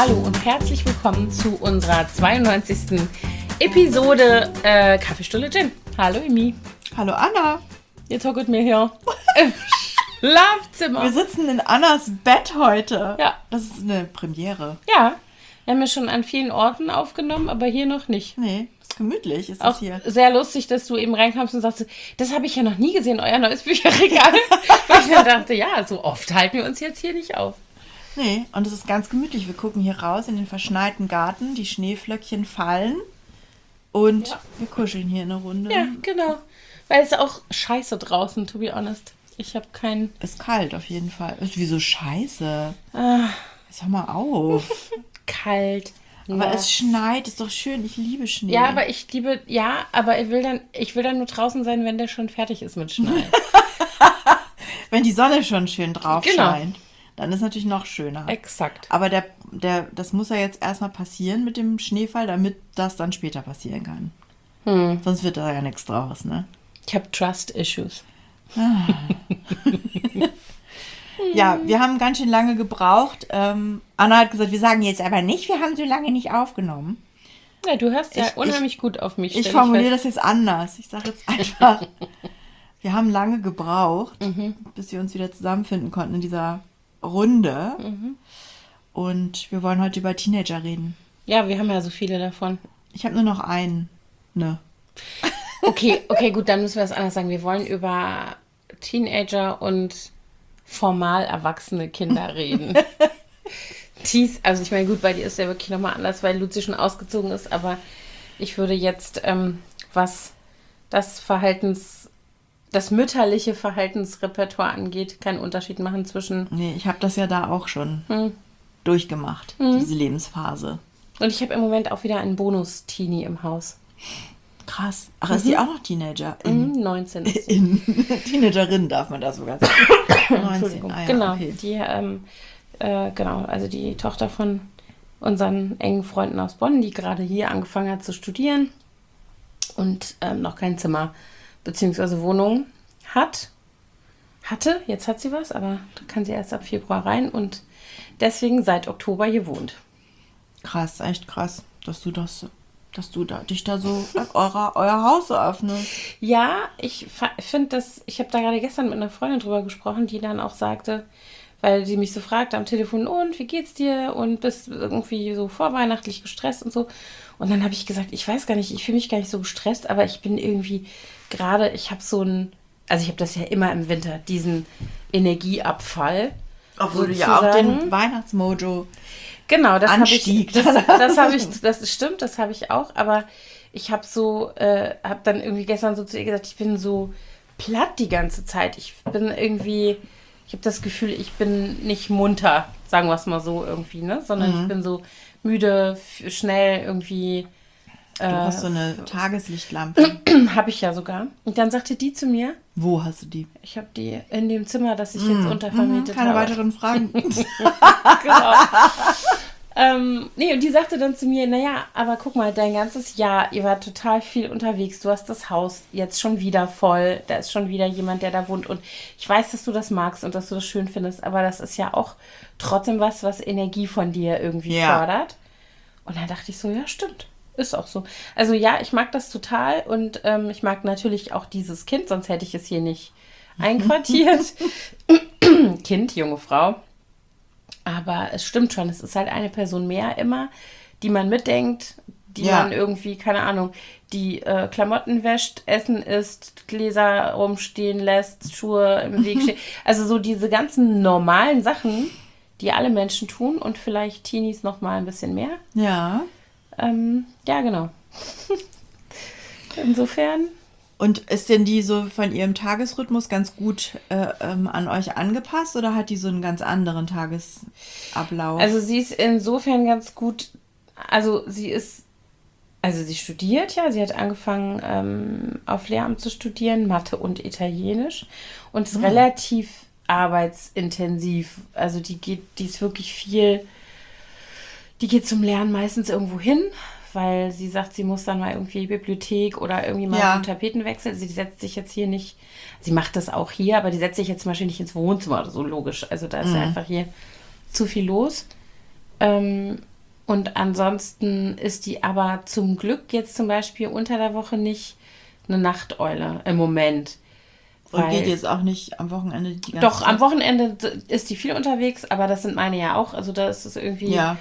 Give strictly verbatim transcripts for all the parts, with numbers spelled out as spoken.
Hallo und herzlich willkommen zu unserer zweiundneunzigsten Episode äh, Kaffeestunde Gin. Hallo Emi. Hallo Anna. Ihr talket mir hier im Schlafzimmer. Wir sitzen in Annas Bett heute. Ja. Das ist eine Premiere. Ja, wir haben ja schon an vielen Orten aufgenommen, aber hier noch nicht. Nee, ist gemütlich ist das Auch hier. sehr lustig, dass du eben reinkamst und sagst, das habe ich ja noch nie gesehen, euer neues Bücherregal. Weil ich dann dachte, ja, so oft halten wir uns jetzt hier nicht auf. Nee, und es ist ganz gemütlich. Wir gucken hier raus in den verschneiten Garten, die Schneeflöckchen fallen und Ja. wir kuscheln hier in eine Runde. Ja, genau. Weil es ist auch scheiße draußen, to be honest. Ich habe keinen... Ist kalt auf jeden Fall. Ist wieso scheiße? Ah, Jetzt hör mal auf. kalt. Aber nass. es schneit, ist doch schön. Ich liebe Schnee. Ja, aber ich liebe... Ja, aber ich will dann, ich will dann nur draußen sein, wenn der schon fertig ist mit Schnee. Wenn die Sonne schon schön drauf Genau. scheint, dann ist natürlich noch schöner. Exakt. Aber der, der, das muss ja jetzt erstmal passieren mit dem Schneefall, damit das dann später passieren kann. Hm. Sonst wird da ja nichts draus, ne? Ich habe Trust-Issues. Ja, wir haben ganz schön lange gebraucht. Ähm, Anna hat gesagt, wir sagen jetzt aber nicht, wir haben so lange nicht aufgenommen. Ja, du hörst ja Ich- unheimlich gut auf mich. Ich stell formuliere fest. das jetzt anders. Ich sage jetzt einfach, wir haben lange gebraucht, Mhm. bis wir uns wieder zusammenfinden konnten in dieser Runde. Mhm. Und wir wollen heute über Teenager reden. Ja, wir haben ja so viele davon. Ich habe nur noch einen. Ne. Okay, okay, gut, dann müssen wir es anders sagen. Wir wollen über Teenager und formal erwachsene Kinder reden. Dies, also ich meine, gut, bei dir ist ja wirklich nochmal anders, weil Luzi schon ausgezogen ist, aber ich würde jetzt, ähm, was das Verhaltens, das mütterliche Verhaltensrepertoire angeht, keinen Unterschied machen zwischen... Nee, ich habe das ja da auch schon Hm. durchgemacht, diese Lebensphase. Und ich habe im Moment auch wieder einen Bonus-Teenie im Haus. Krass. Ach, ist die auch noch Teenager? In, Mhm, neunzehn ist sie. in Teenagerin darf man das sogar sagen. neunzehn, Entschuldigung. ah ja, genau, okay. die, ähm, äh, genau, also die Tochter von unseren engen Freunden aus Bonn, die gerade hier angefangen hat zu studieren und ähm, noch kein Zimmer bzw. Wohnung hat. Hatte, jetzt hat sie was, aber da kann sie erst ab Februar rein und deswegen seit Oktober hier wohnt. Krass, echt krass, dass du das, dass du da, dich da so euer, euer Haus so öffnest. Ja, ich finde das, ich habe da gerade gestern mit einer Freundin drüber gesprochen, die dann auch sagte, weil sie mich so fragte am Telefon, und wie geht's dir? Und bist irgendwie so vorweihnachtlich gestresst und so. Und dann habe ich gesagt, ich weiß gar nicht, ich fühle mich gar nicht so gestresst, aber ich bin irgendwie gerade, ich habe so ein, also ich habe das ja immer im Winter, diesen Energieabfall. Obwohl du ja auch sozusagen. den Weihnachtsmojo. Genau, das habe ich, Anstieg. das, das habe ich, das stimmt, das habe ich auch, aber ich habe so, äh, habe dann irgendwie gestern so zu ihr gesagt, ich bin so platt die ganze Zeit. Ich bin irgendwie, ich habe das Gefühl, ich bin nicht munter, sagen wir es mal so irgendwie, ne, sondern Mhm. ich bin so müde, f- schnell irgendwie. Du Äh, hast so eine Tageslichtlampe. habe ich ja sogar. Und dann sagte die zu mir, Wo hast du die? ich habe die in dem Zimmer, das ich jetzt untervermietet Keine habe. weiteren Fragen. Genau. ähm, nee, und die sagte dann zu mir, naja, aber guck mal, dein ganzes Jahr, ihr wart total viel unterwegs, du hast das Haus jetzt schon wieder voll, da ist schon wieder jemand, der da wohnt und ich weiß, dass du das magst und dass du das schön findest, aber das ist ja auch trotzdem was, was Energie von dir irgendwie Ja. fördert. Und dann dachte ich so, ja, stimmt. Ist auch so. Also ja, ich mag das total und ähm, ich mag natürlich auch dieses Kind, sonst hätte ich es hier nicht einquartiert. Kind, junge Frau. Aber es stimmt schon, es ist halt eine Person mehr immer, die man mitdenkt, die Ja. man irgendwie, keine Ahnung, die äh, Klamotten wäscht, Essen isst, Gläser rumstehen lässt, Schuhe im Weg stehen. Also so diese ganzen normalen Sachen, die alle Menschen tun und vielleicht Teenies noch mal ein bisschen mehr. Ja. Ähm, ja, genau. Insofern, Und ist denn die so von ihrem Tagesrhythmus ganz gut äh, ähm, an euch angepasst oder hat die so einen ganz anderen Tagesablauf? also sie ist insofern ganz gut, also sie ist, also sie studiert ja, sie hat angefangen ähm, auf Lehramt zu studieren, Mathe und Italienisch und ist relativ arbeitsintensiv, also die geht, die ist wirklich viel, die geht zum Lernen meistens irgendwo hin, weil sie sagt, sie muss dann mal irgendwie Bibliothek oder irgendwie mal Ja. so einen Tapetenwechsel. Sie setzt sich jetzt hier nicht, sie macht das auch hier, aber die setzt sich jetzt zum Beispiel nicht ins Wohnzimmer oder so, logisch. Also da ist ja einfach hier zu viel los. Ähm, Und ansonsten ist die aber zum Glück jetzt zum Beispiel unter der Woche nicht eine Nachteule im Moment. Und geht jetzt auch nicht am Wochenende die ganze Doch, Zeit? am Wochenende ist die viel unterwegs, aber das sind meine ja auch. Also da ist es irgendwie... Ja.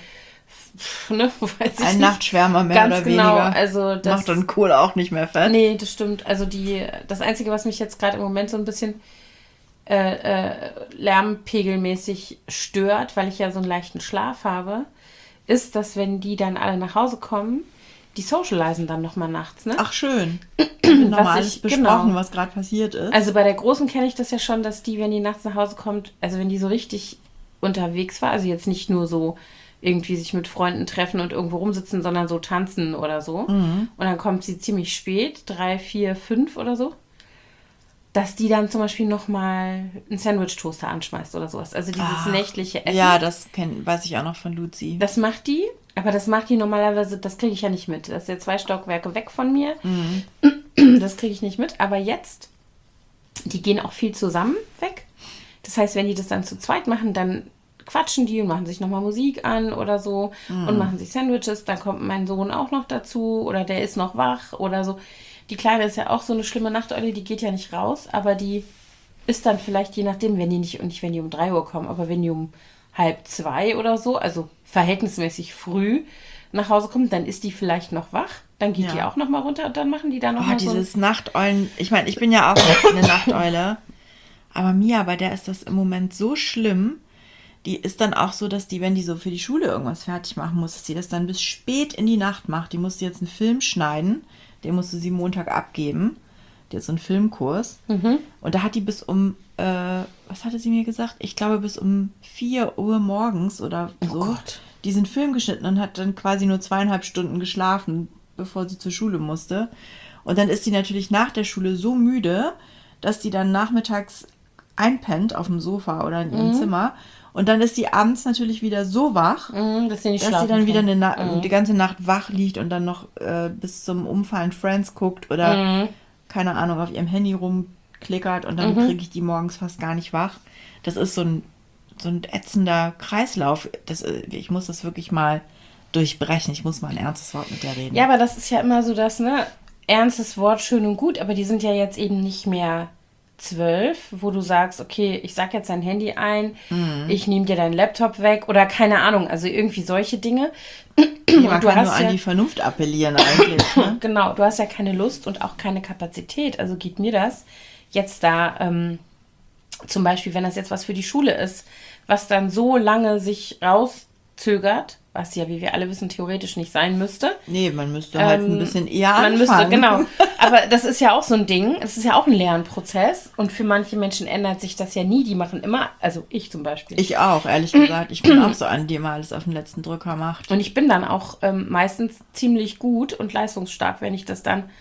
Ne, weiß ich Ein nicht. Nachtschwärmer mehr Ganz oder genau, weniger. Also das, macht dann Kohl auch nicht mehr fett. Nee, das stimmt. Also die, das Einzige, was mich jetzt gerade im Moment so ein bisschen äh, äh, lärmpegelmäßig stört, weil ich ja so einen leichten Schlaf habe, ist, dass wenn die dann alle nach Hause kommen, die socialisen dann nochmal nachts, ne? Ach, schön. Haben nochmal alles ich- besprochen, genau. was gerade passiert ist. Also bei der Großen kenne ich das ja schon, dass die, wenn die nachts nach Hause kommt, also wenn die so richtig unterwegs war, also jetzt nicht nur so irgendwie sich mit Freunden treffen und irgendwo rumsitzen, sondern so tanzen oder so. Mhm. Und dann kommt sie ziemlich spät, drei, vier, fünf oder so, dass die dann zum Beispiel nochmal einen Sandwich-Toaster anschmeißt oder sowas. Also dieses Ach, nächtliche Essen. Ja, das kenn, weiß ich auch noch von Luzi. Das macht die, aber das macht die normalerweise, das kriege ich ja nicht mit. Das ist ja zwei Stockwerke weg von mir. Mhm. Das kriege ich nicht mit. Aber jetzt, die gehen auch viel zusammen weg. Das heißt, wenn die das dann zu zweit machen, dann quatschen die und machen sich nochmal Musik an oder so Mhm. und machen sich Sandwiches. Dann kommt mein Sohn auch noch dazu oder der ist noch wach oder so. Die Kleine ist ja auch so eine schlimme Nachteule, die geht ja nicht raus, aber die ist dann vielleicht, je nachdem, wenn die nicht, und nicht wenn die um drei Uhr kommen, aber wenn die um halb zwei oder so, also verhältnismäßig früh nach Hause kommt, dann ist die vielleicht noch wach. Dann geht Ja. die auch nochmal runter und dann machen die da Oh, nochmal so ein... dieses Nachteulen. Ich meine, ich bin ja auch eine Nachteule. Aber Mia, bei der ist das im Moment so schlimm. Die ist dann auch so, dass die, wenn die so für die Schule irgendwas fertig machen muss, dass sie das dann bis spät in die Nacht macht. Die musste jetzt einen Film schneiden. Den musste sie Montag abgeben. Die hat so einen Filmkurs. Mhm. Und da hat die bis um, äh, was hatte sie mir gesagt? Ich glaube bis um vier Uhr morgens oder so Oh Gott. diesen Film geschnitten und hat dann quasi nur zweieinhalb Stunden geschlafen, bevor sie zur Schule musste. Und dann ist sie natürlich nach der Schule so müde, dass die dann nachmittags einpennt auf dem Sofa oder in ihrem Zimmer. Und dann ist sie abends natürlich wieder so wach, Mhm, dass sie nicht dass sie schlafen dann wieder kann. eine Na- die ganze Nacht wach liegt und dann noch äh, bis zum Umfallen Friends guckt oder, Mhm. keine Ahnung, auf ihrem Handy rumklickert und dann kriege ich die morgens fast gar nicht wach. Das ist so ein, so ein ätzender Kreislauf. Das, äh, ich muss das wirklich mal durchbrechen. Ich muss mal ein ernstes Wort mit der reden. Ja, aber das ist ja immer so das, ne? Ernstes Wort, schön und gut, aber die sind ja jetzt eben nicht mehr zwölf, wo du sagst, okay, ich sag jetzt dein Handy ein, ich nehme dir deinen Laptop weg oder keine Ahnung, also irgendwie solche Dinge. Ja, man du kann hast nur an ja- die Vernunft appellieren eigentlich. Ne? Genau, du hast ja keine Lust und auch keine Kapazität, also geht mir das jetzt da, ähm, zum Beispiel, wenn das jetzt was für die Schule ist, was dann so lange sich rauszögert, was ja, wie wir alle wissen, theoretisch nicht sein müsste. Nee, man müsste halt Ähm, ein bisschen eher Man müsste, anfangen. genau. Aber das ist ja auch so ein Ding. Es ist ja auch ein Lernprozess. Und für manche Menschen ändert sich das ja nie. Die machen immer, also ich zum Beispiel. Ich auch, ehrlich gesagt. Ich bin auch so an, die immer alles auf den letzten Drücker macht. Und ich bin dann auch ähm, meistens ziemlich gut und leistungsstark, wenn ich das dann,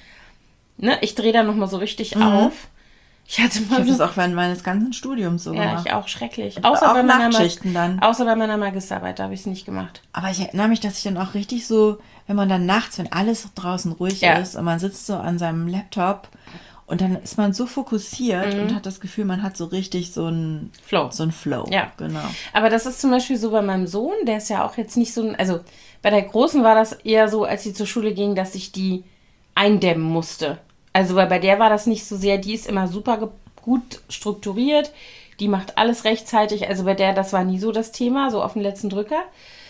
ne, ich drehe dann nochmal so richtig auf. Ich hatte Ich mal habe das so, auch während meines ganzen Studiums so ja, gemacht. ich auch schrecklich. Auch Außer bei, meiner Ma- Nachtschichten dann. außer bei meiner Magisterarbeit, da habe ich es nicht gemacht. Aber ich erinnere mich, dass ich dann auch richtig so, wenn man dann nachts, wenn alles draußen ruhig Ja. ist und man sitzt so an seinem Laptop und dann ist man so fokussiert und hat das Gefühl, man hat so richtig so einen Flow. So ein Flow. Ja. Genau. Aber das ist zum Beispiel so bei meinem Sohn, der ist ja auch jetzt nicht so ein, also bei der Großen war das eher so, als sie zur Schule ging, dass ich die eindämmen musste. Also weil bei der war das nicht so sehr, die ist immer super ge- gut strukturiert, die macht alles rechtzeitig, also bei der, das war nie so das Thema, so auf den letzten Drücker.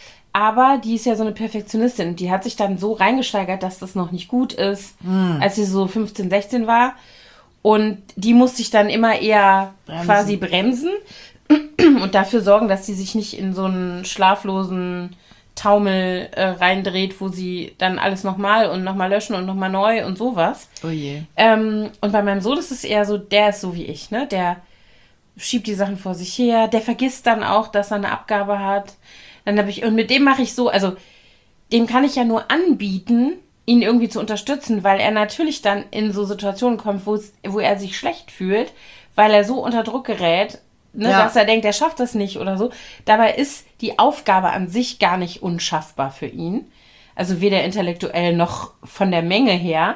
Aber die ist ja so eine Perfektionistin, die hat sich dann so reingesteigert, dass das noch nicht gut ist, als sie so fünfzehn, sechzehn war. Und die musste ich dann immer eher Bremsen. quasi bremsen und dafür sorgen, dass sie sich nicht in so einen schlaflosen Taumel äh, reindreht, wo sie dann alles nochmal und nochmal löschen und nochmal neu und sowas. Oh je. Ähm, und bei meinem Sohn ist es eher so, der ist so wie ich, ne? Der schiebt die Sachen vor sich her, der vergisst dann auch, dass er eine Abgabe hat. Dann habe ich, und mit dem mache ich so, also dem kann ich ja nur anbieten, ihn irgendwie zu unterstützen, weil er natürlich dann in so Situationen kommt, wo es, wo er sich schlecht fühlt, weil er so unter Druck gerät, ne, Ja. dass er denkt, er schafft das nicht oder so. Dabei ist die Aufgabe an sich gar nicht unschaffbar für ihn. Also weder intellektuell noch von der Menge her.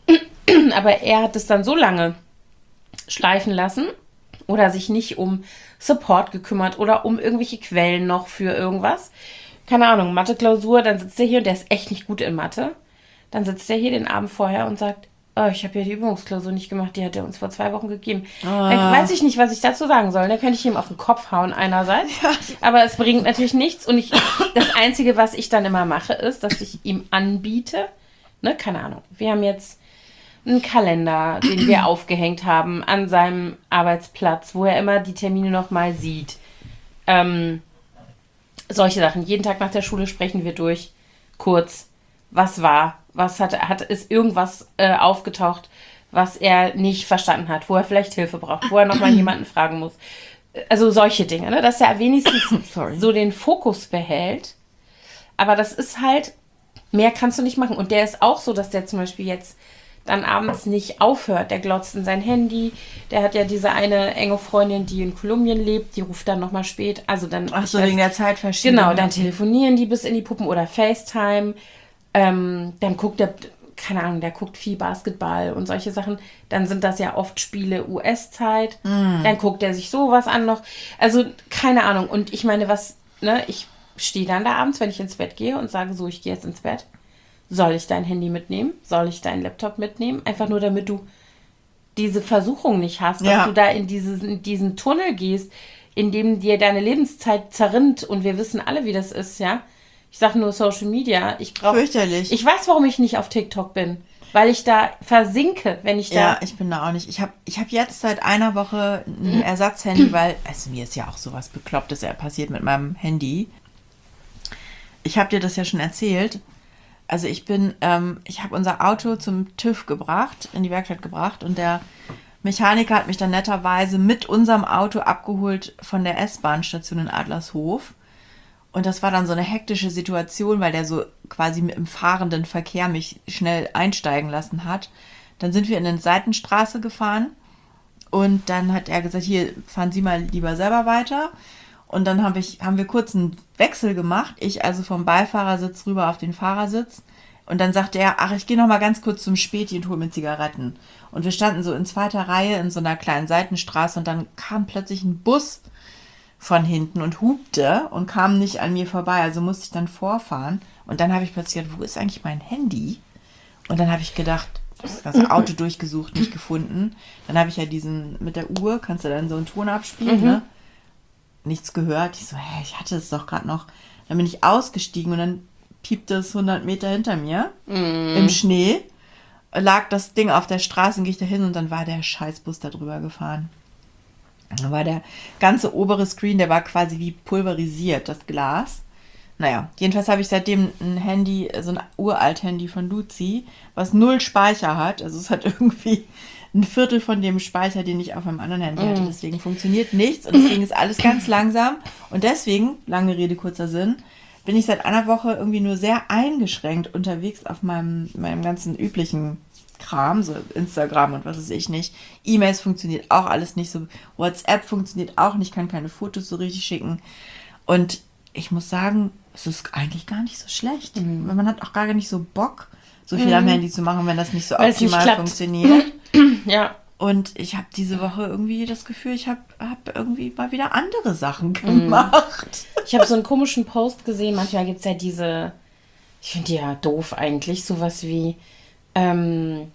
Aber er hat es dann so lange schleifen lassen oder sich nicht um Support gekümmert oder um irgendwelche Quellen noch für irgendwas, keine Ahnung, Mathe-Klausur, dann sitzt er hier und der ist echt nicht gut in Mathe. Dann sitzt er hier den Abend vorher und sagt, oh, ich habe ja die Übungsklausur nicht gemacht, die hat er uns vor zwei Wochen gegeben. Ah. Dann weiß ich nicht, was ich dazu sagen soll. Da könnte ich ihm auf den Kopf hauen einerseits. Ja. Aber es bringt natürlich nichts. Und ich, das Einzige, was ich dann immer mache, ist, dass ich ihm anbiete, ne, keine Ahnung, wir haben jetzt einen Kalender, den wir aufgehängt haben an seinem Arbeitsplatz, wo er immer die Termine nochmal sieht. Ähm, solche Sachen. Jeden Tag nach der Schule sprechen wir durch, kurz, was war, was hat, hat ist irgendwas äh, aufgetaucht, was er nicht verstanden hat, wo er vielleicht Hilfe braucht, wo er nochmal jemanden fragen muss. Also solche Dinge, ne? Dass er wenigstens so den Fokus behält. Aber das ist halt, mehr kannst du nicht machen. Und der ist auch so, dass der zum Beispiel jetzt dann abends nicht aufhört. Der glotzt in sein Handy. Der hat ja diese eine enge Freundin, die in Kolumbien lebt. Die ruft dann nochmal spät. Also dann, Ach so, wegen der Zeitverschiebung. Genau, dann telefonieren die bis in die Puppen oder FaceTime. Ähm, dann guckt der, keine Ahnung, der guckt viel Basketball und solche Sachen. Dann sind das ja oft Spiele U S-Zeit. Mm. Dann guckt er sich sowas an noch. Also keine Ahnung. Und ich meine, was, ne, ich stehe dann da abends, wenn ich ins Bett gehe und sage so, ich gehe jetzt ins Bett. Soll ich dein Handy mitnehmen? Soll ich deinen Laptop mitnehmen? Einfach nur, damit du diese Versuchung nicht hast, dass ja. du da in, dieses, in diesen Tunnel gehst, in dem dir deine Lebenszeit zerrinnt. Und wir wissen alle, wie das ist, ja. Ich sage nur Social Media. Ich brauch, Fürchterlich. Ich weiß, warum ich nicht auf TikTok bin. Weil ich da versinke, wenn ich da... Ja, ich bin da auch nicht. Ich habe ich hab jetzt seit einer Woche ein Ersatzhandy, weil, also mir ist ja auch sowas Beklopptes passiert mit meinem Handy. Ich habe dir das ja schon erzählt. Also ich bin, ähm, ich habe unser Auto zum TÜV gebracht, in die Werkstatt gebracht und der Mechaniker hat mich dann netterweise mit unserem Auto abgeholt von der S-Bahn-Station in Adlershof. Und das war dann so eine hektische Situation, weil der so quasi mit dem fahrenden Verkehr mich schnell einsteigen lassen hat. Dann sind wir in eine Seitenstraße gefahren und dann hat er gesagt, hier, fahren Sie mal lieber selber weiter. Und dann hab ich, haben wir kurz einen Wechsel gemacht. Ich also vom Beifahrersitz rüber auf den Fahrersitz. Und dann sagte er, ach, ich gehe noch mal ganz kurz zum Späti und hole mir Zigaretten. Und wir standen so in zweiter Reihe in so einer kleinen Seitenstraße und dann kam plötzlich ein Bus von hinten und hupte und kam nicht an mir vorbei. Also musste ich dann vorfahren. Und dann habe ich plötzlich gedacht, wo ist eigentlich mein Handy? Und dann habe ich gedacht, das ganze Auto durchgesucht, nicht gefunden. Dann habe ich ja diesen, mit der Uhr, kannst du dann so einen Ton abspielen, mhm. ne? Nichts gehört. Ich so, hä, ich hatte es doch gerade noch. Dann bin ich ausgestiegen und dann piepte es hundert Meter hinter mir mm. im Schnee. Lag das Ding auf der Straße und gehe ich da hin und dann war der Scheißbus da drüber gefahren. Dann war der ganze obere Screen, der war quasi wie pulverisiert, das Glas. Naja, jedenfalls habe ich seitdem ein Handy, so ein uralt Handy von Luzi, was null Speicher hat. Also es hat irgendwie ein Viertel von dem Speicher, den ich auf einem anderen Handy hatte. Deswegen funktioniert nichts und deswegen ist alles ganz langsam. Und deswegen, lange Rede, kurzer Sinn, bin ich seit einer Woche irgendwie nur sehr eingeschränkt unterwegs auf meinem, meinem ganzen üblichen Kram, so Instagram und was weiß ich nicht. E-Mails funktioniert auch alles nicht so. WhatsApp funktioniert auch nicht, kann keine Fotos so richtig schicken. Und ich muss sagen, es ist eigentlich gar nicht so schlecht. Mhm. Man hat auch gar nicht so Bock, so viel mhm. am Handy zu machen, wenn das nicht so Weil optimal nicht funktioniert. Ja. Und ich habe diese Woche irgendwie das Gefühl, ich habe hab irgendwie mal wieder andere Sachen gemacht. Ich habe so einen komischen Post gesehen. Manchmal gibt es ja diese, ich finde die ja doof eigentlich, sowas wie, ähm,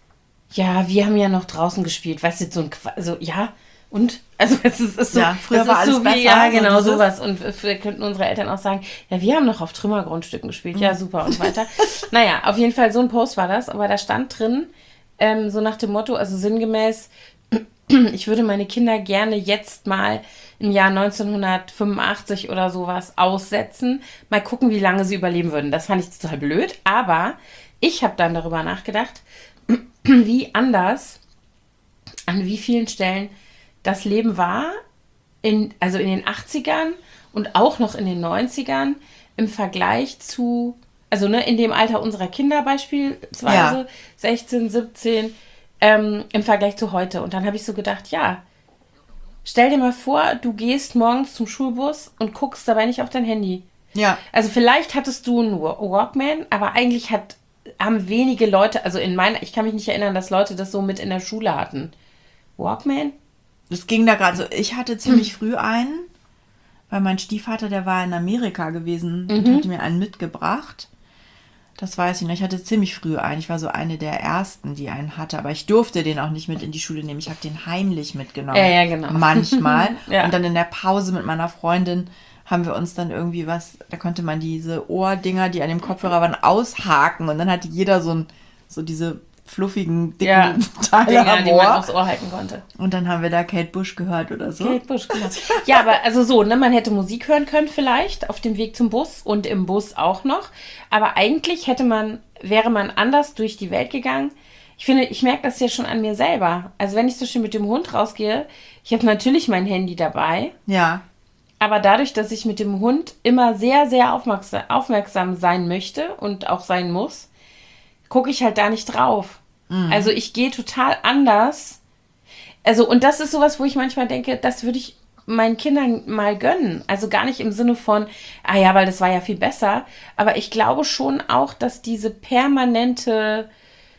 ja, wir haben ja noch draußen gespielt. Weißt du, so ein, also ja, und? Also es ist, ist so, ja, früher das war ist alles so wie, besser. ja, genau, so sowas. Und wir könnten unsere Eltern auch sagen, ja, wir haben noch auf Trümmergrundstücken gespielt. Ja, super und so weiter. Naja, auf jeden Fall so ein Post war das. Aber da stand drin, ähm, so nach dem Motto, also sinngemäß, ich würde meine Kinder gerne jetzt mal im Jahr neunzehnhundertfünfundachtzig oder sowas aussetzen. Mal gucken, wie lange sie überleben würden. Das fand ich total blöd. Aber ich habe dann darüber nachgedacht, wie anders, an wie vielen Stellen das Leben war, in, also in den achtzigern und auch noch in den neunzigern im Vergleich zu, also ne, in dem Alter unserer Kinder beispielsweise, ja. sechzehn, siebzehn, ähm, im Vergleich zu heute. Und dann habe ich so gedacht, ja, stell dir mal vor, du gehst morgens zum Schulbus und guckst dabei nicht auf dein Handy. Ja. Also vielleicht hattest du einen Walkman, aber eigentlich hat, haben wenige Leute, also in meiner, ich kann mich nicht erinnern, dass Leute das so mit in der Schule hatten. Walkman? Das ging da gerade so. Ich hatte ziemlich früh einen. weil mein Stiefvater, der war in Amerika gewesen und Mhm. hatte mir einen mitgebracht. Das weiß ich noch. Ich hatte ziemlich früh einen. Ich war so eine der ersten, die einen hatte. Aber ich durfte den auch nicht mit in die Schule nehmen. Ich habe den heimlich mitgenommen. Ja, ja, genau. Manchmal. Ja. Und dann in der Pause mit meiner Freundin haben wir uns dann irgendwie was, da konnte man diese Ohrdinger, die an dem Kopfhörer waren, aushaken. Und dann hatte jeder so, ein, so diese fluffigen, dicken Ja, Teile Dinger, am die man Ohr. aufs Ohr halten konnte. Und dann haben wir da Kate Bush gehört oder so. Kate Bush, genau. Ja, aber also so, ne, man hätte Musik hören können vielleicht auf dem Weg zum Bus und im Bus auch noch. Aber eigentlich hätte man, wäre man anders durch die Welt gegangen. Ich finde, ich merke das ja schon an mir selber. Also wenn ich so schön mit dem Hund rausgehe, ich habe natürlich mein Handy dabei. Ja. Aber dadurch, dass ich mit dem Hund immer sehr, sehr aufmerksam, aufmerksam sein möchte und auch sein muss, gucke ich halt da nicht drauf. Mhm. Also ich gehe total anders. Also und das ist sowas, wo ich manchmal denke, das würde ich meinen Kindern mal gönnen. Also gar nicht im Sinne von, ah ja, weil das war ja viel besser. Aber ich glaube schon auch, dass diese permanente,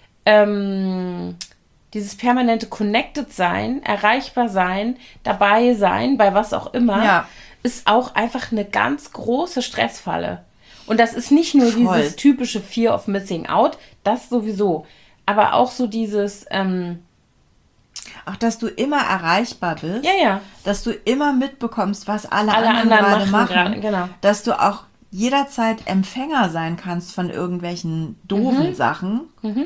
ähm, dieses permanente Connected sein, erreichbar sein, dabei sein, bei was auch immer, Ja. ist auch einfach eine ganz große Stressfalle. Und das ist nicht nur Voll. dieses typische Fear of Missing Out, das sowieso. Aber auch so dieses, ähm, Auch, dass du immer erreichbar bist. ja, ja, Dass du immer mitbekommst, was alle, alle anderen, anderen gerade machen machen. gerade, genau. Dass du auch jederzeit Empfänger sein kannst von irgendwelchen doofen Sachen.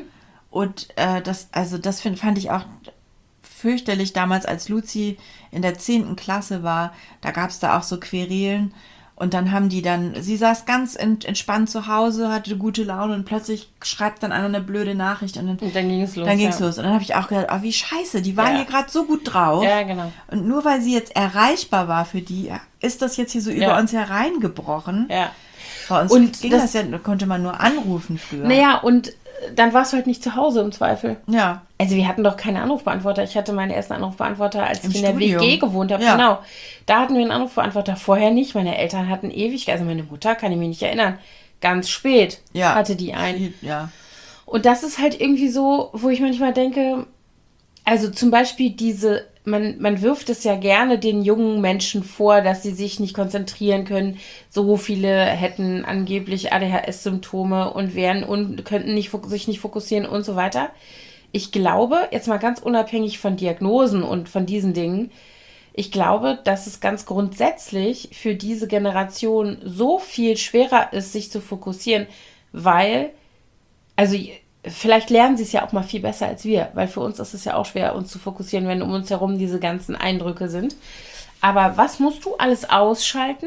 Und äh, das, also das find, fand ich auch fürchterlich damals, als Luzi in der zehnten Klasse war. Da gab es da auch so Querelen. Und dann haben die dann, sie saß ganz ent, entspannt zu Hause, hatte gute Laune und plötzlich schreibt dann einer eine blöde Nachricht und dann, Und dann ging es los. dann ging's ja. los. Und dann habe ich auch gedacht, oh, wie scheiße, die war Ja. hier gerade so gut drauf. Ja, genau. Und nur weil sie jetzt erreichbar war für die, ist das jetzt hier so über Ja. uns hereingebrochen. Ja. Bei uns Und ging das- das, ja, konnte man nur anrufen früher. Naja, und äh, dann warst du halt nicht zu Hause im Zweifel. Ja. Also wir hatten doch keine Anrufbeantworter. Ich hatte meinen ersten Anrufbeantworter, als Im ich in der Studium. W G gewohnt habe. Ja. Genau. Da hatten wir einen Anrufbeantworter. Vorher nicht. Meine Eltern hatten ewig, also meine Mutter, kann ich mich nicht erinnern, ganz spät Ja. hatte die einen. Ja. Und das ist halt irgendwie so, wo ich manchmal denke, also zum Beispiel diese, man, man wirft es ja gerne den jungen Menschen vor, dass sie sich nicht konzentrieren können. So viele hätten angeblich A D H S-Symptome und wären und könnten nicht, fok- sich nicht fokussieren und so weiter. Ich glaube, jetzt mal ganz unabhängig von Diagnosen und von diesen Dingen, ich glaube, dass es ganz grundsätzlich für diese Generation so viel schwerer ist, sich zu fokussieren, weil, also vielleicht lernen sie es ja auch mal viel besser als wir, weil für uns ist es ja auch schwer, uns zu fokussieren, wenn um uns herum diese ganzen Eindrücke sind. Aber was musst du alles ausschalten,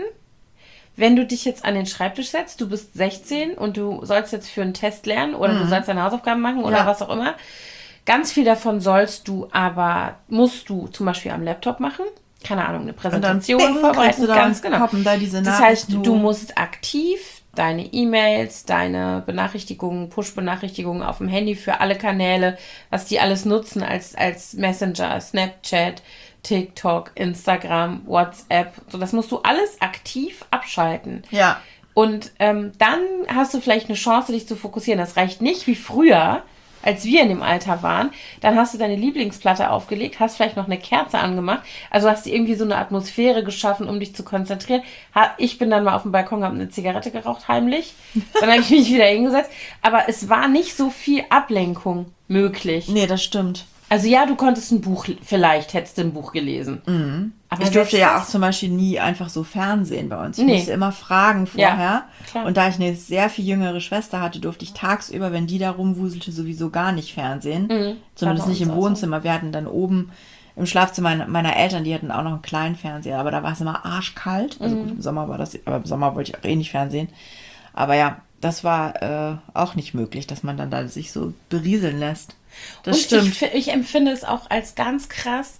wenn du dich jetzt an den Schreibtisch setzt, du bist sechzehn und du sollst jetzt für einen Test lernen oder du sollst deine Hausaufgaben machen oder Ja. was auch immer. Ganz viel davon sollst du aber, musst du zum Beispiel am Laptop machen. Keine Ahnung, eine Und dann Präsentation bing, kriegst vorbereiten. du da, Ganz genau. poppen da diese Das heißt, Nachrichten du hoch. musst aktiv deine E-Mails, deine Benachrichtigungen, Push-Benachrichtigungen auf dem Handy für alle Kanäle, was die alles nutzen als, als Messenger, Snapchat, TikTok, Instagram, WhatsApp. So, das musst du alles aktiv abschalten. Ja. Und ähm, dann hast du vielleicht eine Chance, dich zu fokussieren. Das reicht nicht wie früher, als wir in dem Alter waren. Dann hast du deine Lieblingsplatte aufgelegt, hast vielleicht noch eine Kerze angemacht. Also hast du irgendwie so eine Atmosphäre geschaffen, um dich zu konzentrieren. Ha- Ich bin dann mal auf dem Balkon, habe eine Zigarette geraucht, heimlich. Dann habe ich mich wieder hingesetzt. Aber es war nicht so viel Ablenkung möglich. Nee, das stimmt. Also ja, du konntest ein Buch, vielleicht hättest du ein Buch gelesen. Mhm. Aber Ich durfte selbst ja auch das- zum Beispiel nie einfach so Fernsehen bei uns. Ich Nee. musste immer fragen vorher. Ja, klar. Und da ich eine sehr viel jüngere Schwester hatte, durfte ich tagsüber, wenn die da rumwuselte, sowieso gar nicht Fernsehen. Zumindest War bei nicht uns im auch so. Wohnzimmer. Wir hatten dann oben im Schlafzimmer meiner Eltern, die hatten auch noch einen kleinen Fernseher, aber da war es immer arschkalt. Also gut, im Sommer war das, aber im Sommer wollte ich auch eh nicht Fernsehen. Aber ja, das war äh, auch nicht möglich, dass man dann da sich so berieseln lässt. Das und stimmt. Ich, fi- ich empfinde es auch als ganz krass,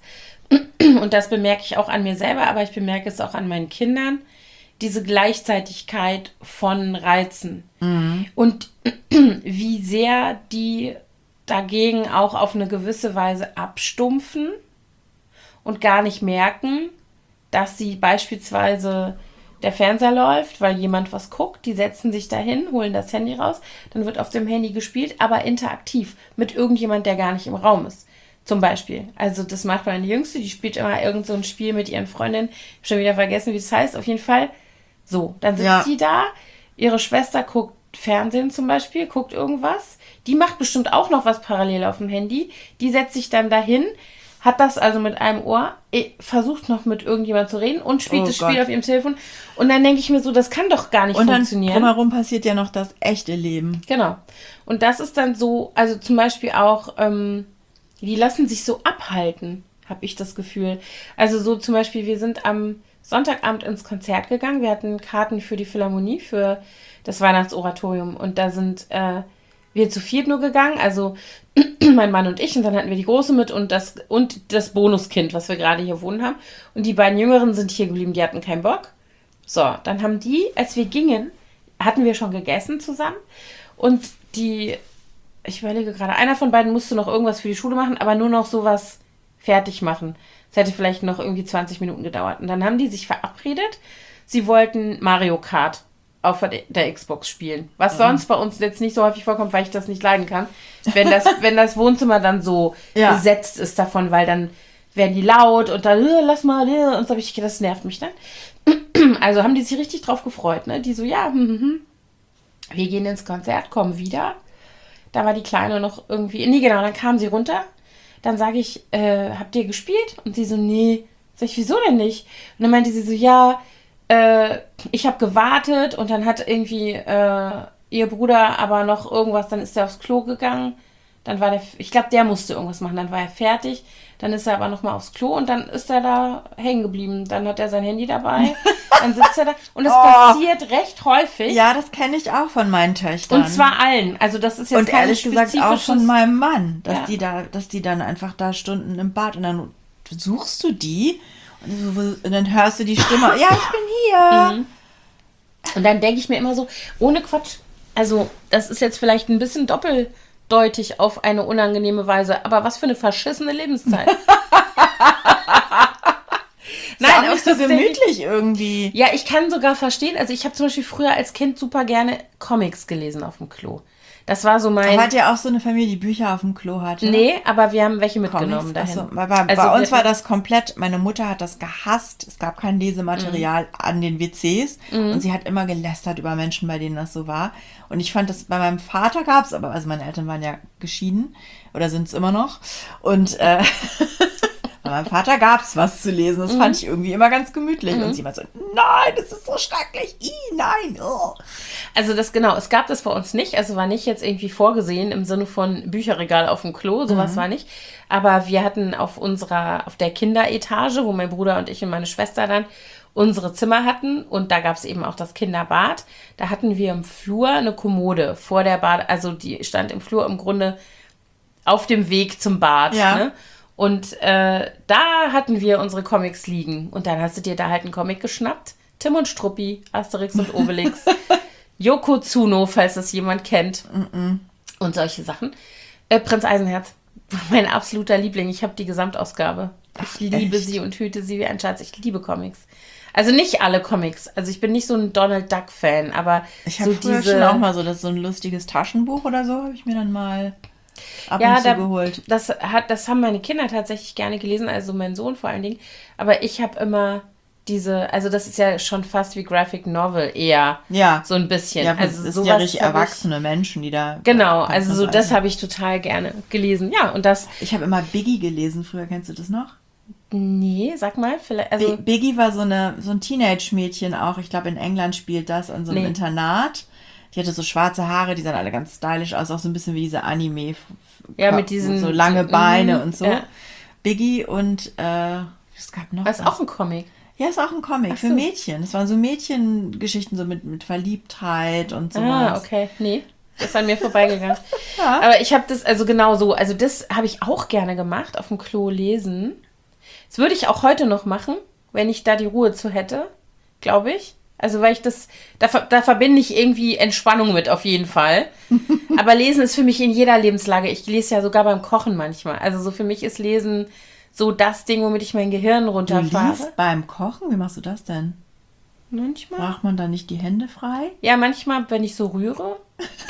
und das bemerke ich auch an mir selber, aber ich bemerke es auch an meinen Kindern, diese Gleichzeitigkeit von Reizen. Und wie sehr die dagegen auch auf eine gewisse Weise abstumpfen und gar nicht merken, dass sie beispielsweise der Fernseher läuft, weil jemand was guckt, die setzen sich dahin, holen das Handy raus, dann wird auf dem Handy gespielt, aber interaktiv mit irgendjemand, der gar nicht im Raum ist. Zum Beispiel. Also das macht meine Jüngste, die spielt immer irgend so ein Spiel mit ihren Freundinnen. Ich habe schon wieder vergessen, wie das heißt. Auf jeden Fall so. Dann sitzt Ja. sie da, ihre Schwester guckt Fernsehen zum Beispiel, guckt irgendwas. Die macht bestimmt auch noch was parallel auf dem Handy. Die setzt sich dann dahin, hat das also mit einem Ohr, versucht noch mit irgendjemand zu reden und spielt Oh das Spiel Gott. auf ihrem Telefon. Und dann denke ich mir so, das kann doch gar nicht Und dann funktionieren. drumherum passiert ja noch das echte Leben. Genau. Und das ist dann so, also zum Beispiel auch, ähm, die lassen sich so abhalten, habe ich das Gefühl. Also so zum Beispiel, wir sind am Sonntagabend ins Konzert gegangen. Wir hatten Karten für die Philharmonie, für das Weihnachtsoratorium. Und da sind äh, wir zu viert nur gegangen, also mein Mann und ich. Und dann hatten wir die Große mit und das, und das Bonuskind, was wir gerade hier wohnen haben. Und die beiden Jüngeren sind hier geblieben, die hatten keinen Bock. So, dann haben die, als wir gingen, hatten wir schon gegessen zusammen. Und die, ich überlege gerade, einer von beiden musste noch irgendwas für die Schule machen, aber nur noch sowas fertig machen. Das hätte vielleicht noch irgendwie zwanzig Minuten gedauert. Und dann haben die sich verabredet, sie wollten Mario Kart auf der, der Xbox spielen. Was mhm. sonst bei uns jetzt nicht so häufig vorkommt, weil ich das nicht leiden kann. Wenn das, wenn das Wohnzimmer dann so ja. besetzt ist davon, weil dann werden die laut und dann, äh, lass mal, äh, und so habe ich gedacht, das nervt mich dann. Also haben die sich richtig drauf gefreut, ne? Die so, ja, hm, hm, hm. Wir gehen ins Konzert, kommen wieder. Da war die Kleine noch irgendwie, nee, genau, dann kam sie runter. Dann sage ich, äh, habt ihr gespielt? Und sie so, nee. Sag ich, wieso denn nicht? Und dann meinte sie so, ja, äh, ich habe gewartet und dann hat irgendwie äh, ihr Bruder aber noch irgendwas, dann ist er aufs Klo gegangen. Dann war der, ich glaube, der musste irgendwas machen, dann war er fertig. Dann ist er aber nochmal aufs Klo und dann ist er da hängen geblieben. Dann hat er sein Handy dabei, dann sitzt er da. Und das oh. passiert recht häufig. Ja, das kenne ich auch von meinen Töchtern. Und zwar allen. Also das ist jetzt und kein ehrlich gesagt auch von meinem Mann, dass ja. die da, dass die dann einfach da Stunden im Bad und dann suchst du die und, und dann hörst du die Stimme. Ja, ich bin hier. Mhm. Und dann denke ich mir immer so, ohne Quatsch. Also das ist jetzt vielleicht ein bisschen doppeldeutig auf eine unangenehme Weise, aber was für eine verschissene Lebenszeit. Nein, auch nicht so gemütlich irgendwie. Ja, ich kann sogar verstehen, also ich habe zum Beispiel früher als Kind super gerne Comics gelesen auf dem Klo. Das war so mein... Aber hat ja auch so eine Familie, die Bücher auf dem Klo hatte? Nee, aber wir haben welche mitgenommen Comics, dahin. achso, bei, bei, also bei uns war das komplett, meine Mutter hat das gehasst, es gab kein Lesematerial mhm. an den W Cs mhm. und sie hat immer gelästert über Menschen, bei denen das so war. Und ich fand das, bei meinem Vater gab es, aber also meine Eltern waren ja geschieden oder sind es immer noch und äh, bei meinem Vater gab es was zu lesen, das mhm. fand ich irgendwie immer ganz gemütlich mhm. und sie immer so, nein, das ist so schrecklich, Ih, nein, oh. Also das, genau, es gab das bei uns nicht, also war nicht jetzt irgendwie vorgesehen im Sinne von Bücherregal auf dem Klo, sowas mhm. war nicht, aber wir hatten auf unserer, auf der Kinderetage, wo mein Bruder und ich und meine Schwester dann unsere Zimmer hatten und da gab es eben auch das Kinderbad, da hatten wir im Flur eine Kommode vor der Bad, also die stand im Flur im Grunde auf dem Weg zum Bad, ja. ne? Und äh, da hatten wir unsere Comics liegen und dann hast du dir da halt einen Comic geschnappt, Tim und Struppi, Asterix und Obelix, Yoko Tsuno, falls das jemand kennt. Mm-mm. Und solche Sachen. Äh, Prinz Eisenherz, mein absoluter Liebling. Ich habe die Gesamtausgabe. Ich Ach, liebe echt? sie und hüte sie wie ein Schatz. Ich liebe Comics. Also nicht alle Comics. Also ich bin nicht so ein Donald Duck-Fan, aber ich so habe früher diese... schon auch mal so, das so ein lustiges Taschenbuch oder so, habe ich mir dann mal ab ja, und zu da, geholt. Das, hat, das haben meine Kinder tatsächlich gerne gelesen, also mein Sohn vor allen Dingen. Aber ich habe immer... diese, also das ist ja schon fast wie Graphic Novel eher, ja. so ein bisschen. Ja, also das sowas sind ja richtig hab erwachsene ich, Menschen, die da... Genau, also so das habe ich total gerne gelesen. Ja, und das... Ich habe immer Biggie gelesen früher, kennst du das noch? Nee, sag mal, vielleicht... Also, Biggie war so, eine, so ein Teenage-Mädchen auch, ich glaube in England spielt das an so einem nee. Internat. Die hatte so schwarze Haare, die sahen alle ganz stylisch aus, auch so ein bisschen wie diese Anime. Ja, mit diesen... So lange Beine und so. Ja. Biggie und... Äh, es gab noch das ist auch ein Comic. Ja, ist auch ein Comic so. Für Mädchen. Das waren so Mädchengeschichten, so mit, mit Verliebtheit und sowas. Ah, okay. Nee, das ist an mir vorbeigegangen. Ja. Aber ich habe das, also genau so, also das habe ich auch gerne gemacht, auf dem Klo lesen. Das würde ich auch heute noch machen, wenn ich da die Ruhe zu hätte, glaube ich. Also weil ich das, da, da verbinde ich irgendwie Entspannung mit, auf jeden Fall. Aber Lesen ist für mich in jeder Lebenslage. Ich lese ja sogar beim Kochen manchmal. Also so für mich ist Lesen... so das Ding, womit ich mein Gehirn runterfahre. Du liest beim Kochen? Wie machst du das denn? Manchmal. Macht man da nicht die Hände frei? Ja, manchmal, wenn ich so rühre.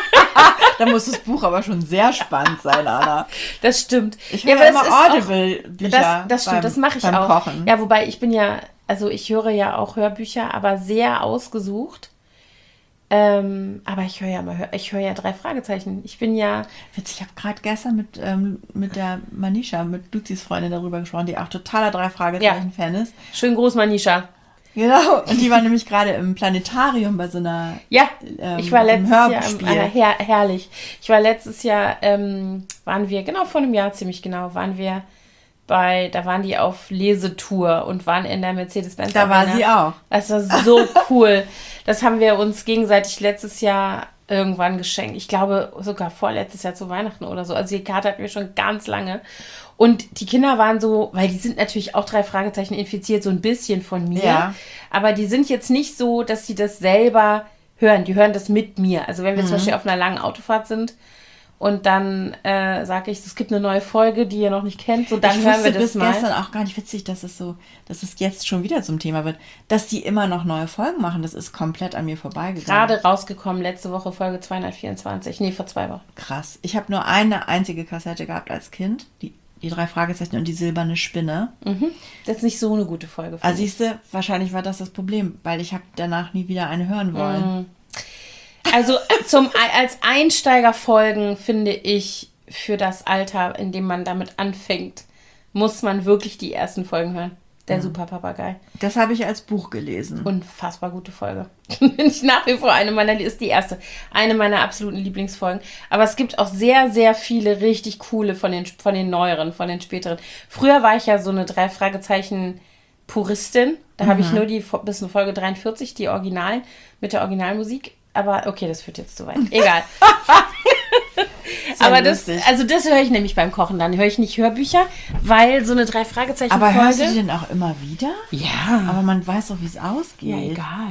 Da muss das Buch aber schon sehr spannend sein, Anna. Das stimmt. Ich höre ja, immer Audible-Bücher. Das, das stimmt, beim, das mache ich beim auch. Kochen. Ja, wobei ich bin ja, also ich höre ja auch Hörbücher, aber sehr ausgesucht. Ähm, aber ich höre ja mal, ich höre ja drei Fragezeichen. Ich bin ja. Witzig, ich habe gerade gestern mit, ähm, mit der Manisha, mit Luzis Freundin darüber gesprochen, die auch totaler drei Fragezeichen-Fan ist. Schönen Gruß, Manisha. Genau, und die war nämlich gerade im Planetarium bei so einer Ja, ähm, ich war letztes Jahr im, äh, her, herrlich. Ich war letztes Jahr, ähm, waren wir, genau vor einem Jahr ziemlich genau, waren wir bei, da waren die auf Lesetour und waren in der Mercedes-Benz Da war Arena. sie auch. Das war so cool. Das haben wir uns gegenseitig letztes Jahr irgendwann geschenkt. Ich glaube sogar vorletztes Jahr zu Weihnachten oder so. Also die Karte hatten wir schon ganz lange. Und die Kinder waren so, weil die sind natürlich auch drei Fragezeichen infiziert, so ein bisschen von mir. Ja. Aber die sind jetzt nicht so, dass sie das selber hören. Die hören das mit mir. Also wenn wir Mhm. zum Beispiel auf einer langen Autofahrt sind und dann äh, sage ich, es gibt eine neue Folge, die ihr noch nicht kennt, so dann ich hören wusste wir das bis mal. gestern auch gar nicht witzig, dass es so, dass es jetzt schon wieder zum Thema wird, dass die immer noch neue Folgen machen. Das ist komplett an mir vorbeigegangen. Gerade rausgekommen, letzte Woche Folge zweihundertvierundzwanzig. Nee, vor zwei Wochen. Krass. Ich habe nur eine einzige Kassette gehabt als Kind, die, die drei Fragezeichen und die silberne Spinne. Mhm. Das ist nicht so eine gute Folge. Also siehst du, wahrscheinlich war das das Problem, weil ich habe danach nie wieder eine hören wollen. Mhm. Also zum, als Einsteigerfolgen finde ich, für das Alter, in dem man damit anfängt, muss man wirklich die ersten Folgen hören. Der Super Papagei. Das habe ich als Buch gelesen. Unfassbar gute Folge. Finde ich nach wie vor eine meiner, ist die erste, eine meiner absoluten Lieblingsfolgen. Aber es gibt auch sehr, sehr viele richtig coole von den, von den neueren, von den späteren. Früher war ich ja so eine drei Fragezeichen Puristin. Da mhm. habe ich nur die bis in Folge dreiundvierzig, die Original, mit der Originalmusik. Aber okay, das führt jetzt zu weit. Egal. Aber das, also das höre ich nämlich beim Kochen. Dann höre ich nicht Hörbücher, weil so eine drei Fragezeichen Folge. Aber hörst du die denn auch immer wieder? Ja. Aber man weiß doch, wie es ausgeht. Ja, egal.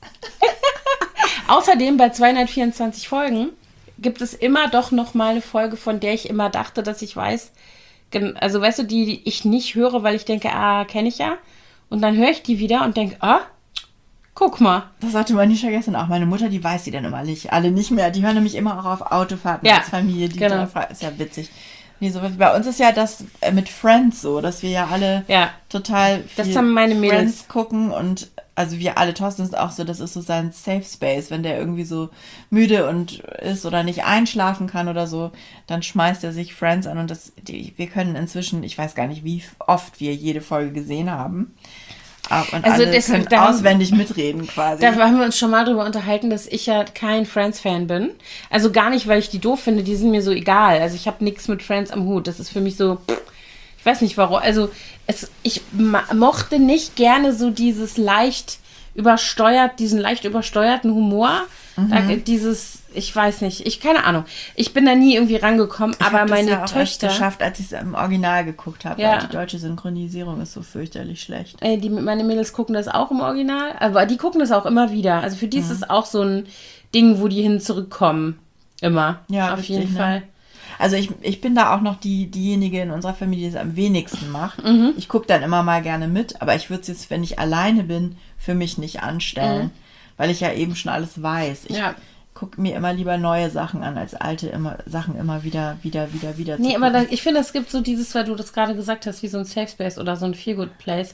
Außerdem bei zweihundertvierundzwanzig Folgen gibt es immer doch noch mal eine Folge, von der ich immer dachte, dass ich weiß, also weißt du, die ich nicht höre, weil ich denke, ah, kenne ich ja. Und dann höre ich die wieder und denke, ah, guck mal. Das sagte Manisha gestern auch. Meine Mutter, die weiß die dann immer nicht. Alle nicht mehr. Die hören nämlich immer auch auf Autofahrten ja, als Familie. Die genau. da, ist ja witzig. Nee, so, bei uns ist ja das mit Friends so, dass wir ja alle ja. total viel das haben meine Mädels. Friends gucken. Und also wir alle, Thorsten ist auch so, das ist so sein Safe Space. Wenn der irgendwie so müde und ist oder nicht einschlafen kann oder so, dann schmeißt er sich Friends an. Und das, die, wir können inzwischen, ich weiß gar nicht, wie oft wir jede Folge gesehen haben. Und also alle das, können da, auswendig mitreden quasi. Da haben wir uns schon mal drüber unterhalten, dass ich ja kein Friends-Fan bin. Also gar nicht, weil ich die doof finde, die sind mir so egal. Also ich habe nichts mit Friends am Hut. Das ist für mich so, ich weiß nicht warum. Also es, ich mochte nicht gerne so dieses leicht übersteuert, diesen leicht übersteuerten Humor. Mhm. Da, dieses, ich weiß nicht, ich keine Ahnung. Ich bin da nie irgendwie rangekommen, ich aber meine ja auch Töchter geschafft, als ich es im Original geguckt habe. Ja. Die deutsche Synchronisierung ist so fürchterlich schlecht. Ey, die meine Mädels gucken das auch im Original, aber die gucken das auch immer wieder. Also für die ist mhm. es auch so ein Ding, wo die hin zurückkommen. Immer. Ja, auf witzig, jeden ne? Fall. Also ich, ich bin da auch noch die, diejenige in unserer Familie, die es am wenigsten macht. Mhm. Ich gucke dann immer mal gerne mit, aber ich würde es jetzt, wenn ich alleine bin, für mich nicht anstellen, mhm. weil ich ja eben schon alles weiß. Ich ja. gucke mir immer lieber neue Sachen an, als alte immer, Sachen immer wieder, wieder, wieder, wieder nee, zu aber da, ich finde, es gibt so dieses, weil du das gerade gesagt hast, wie so ein Safe Space oder so ein Feel-Good-Place.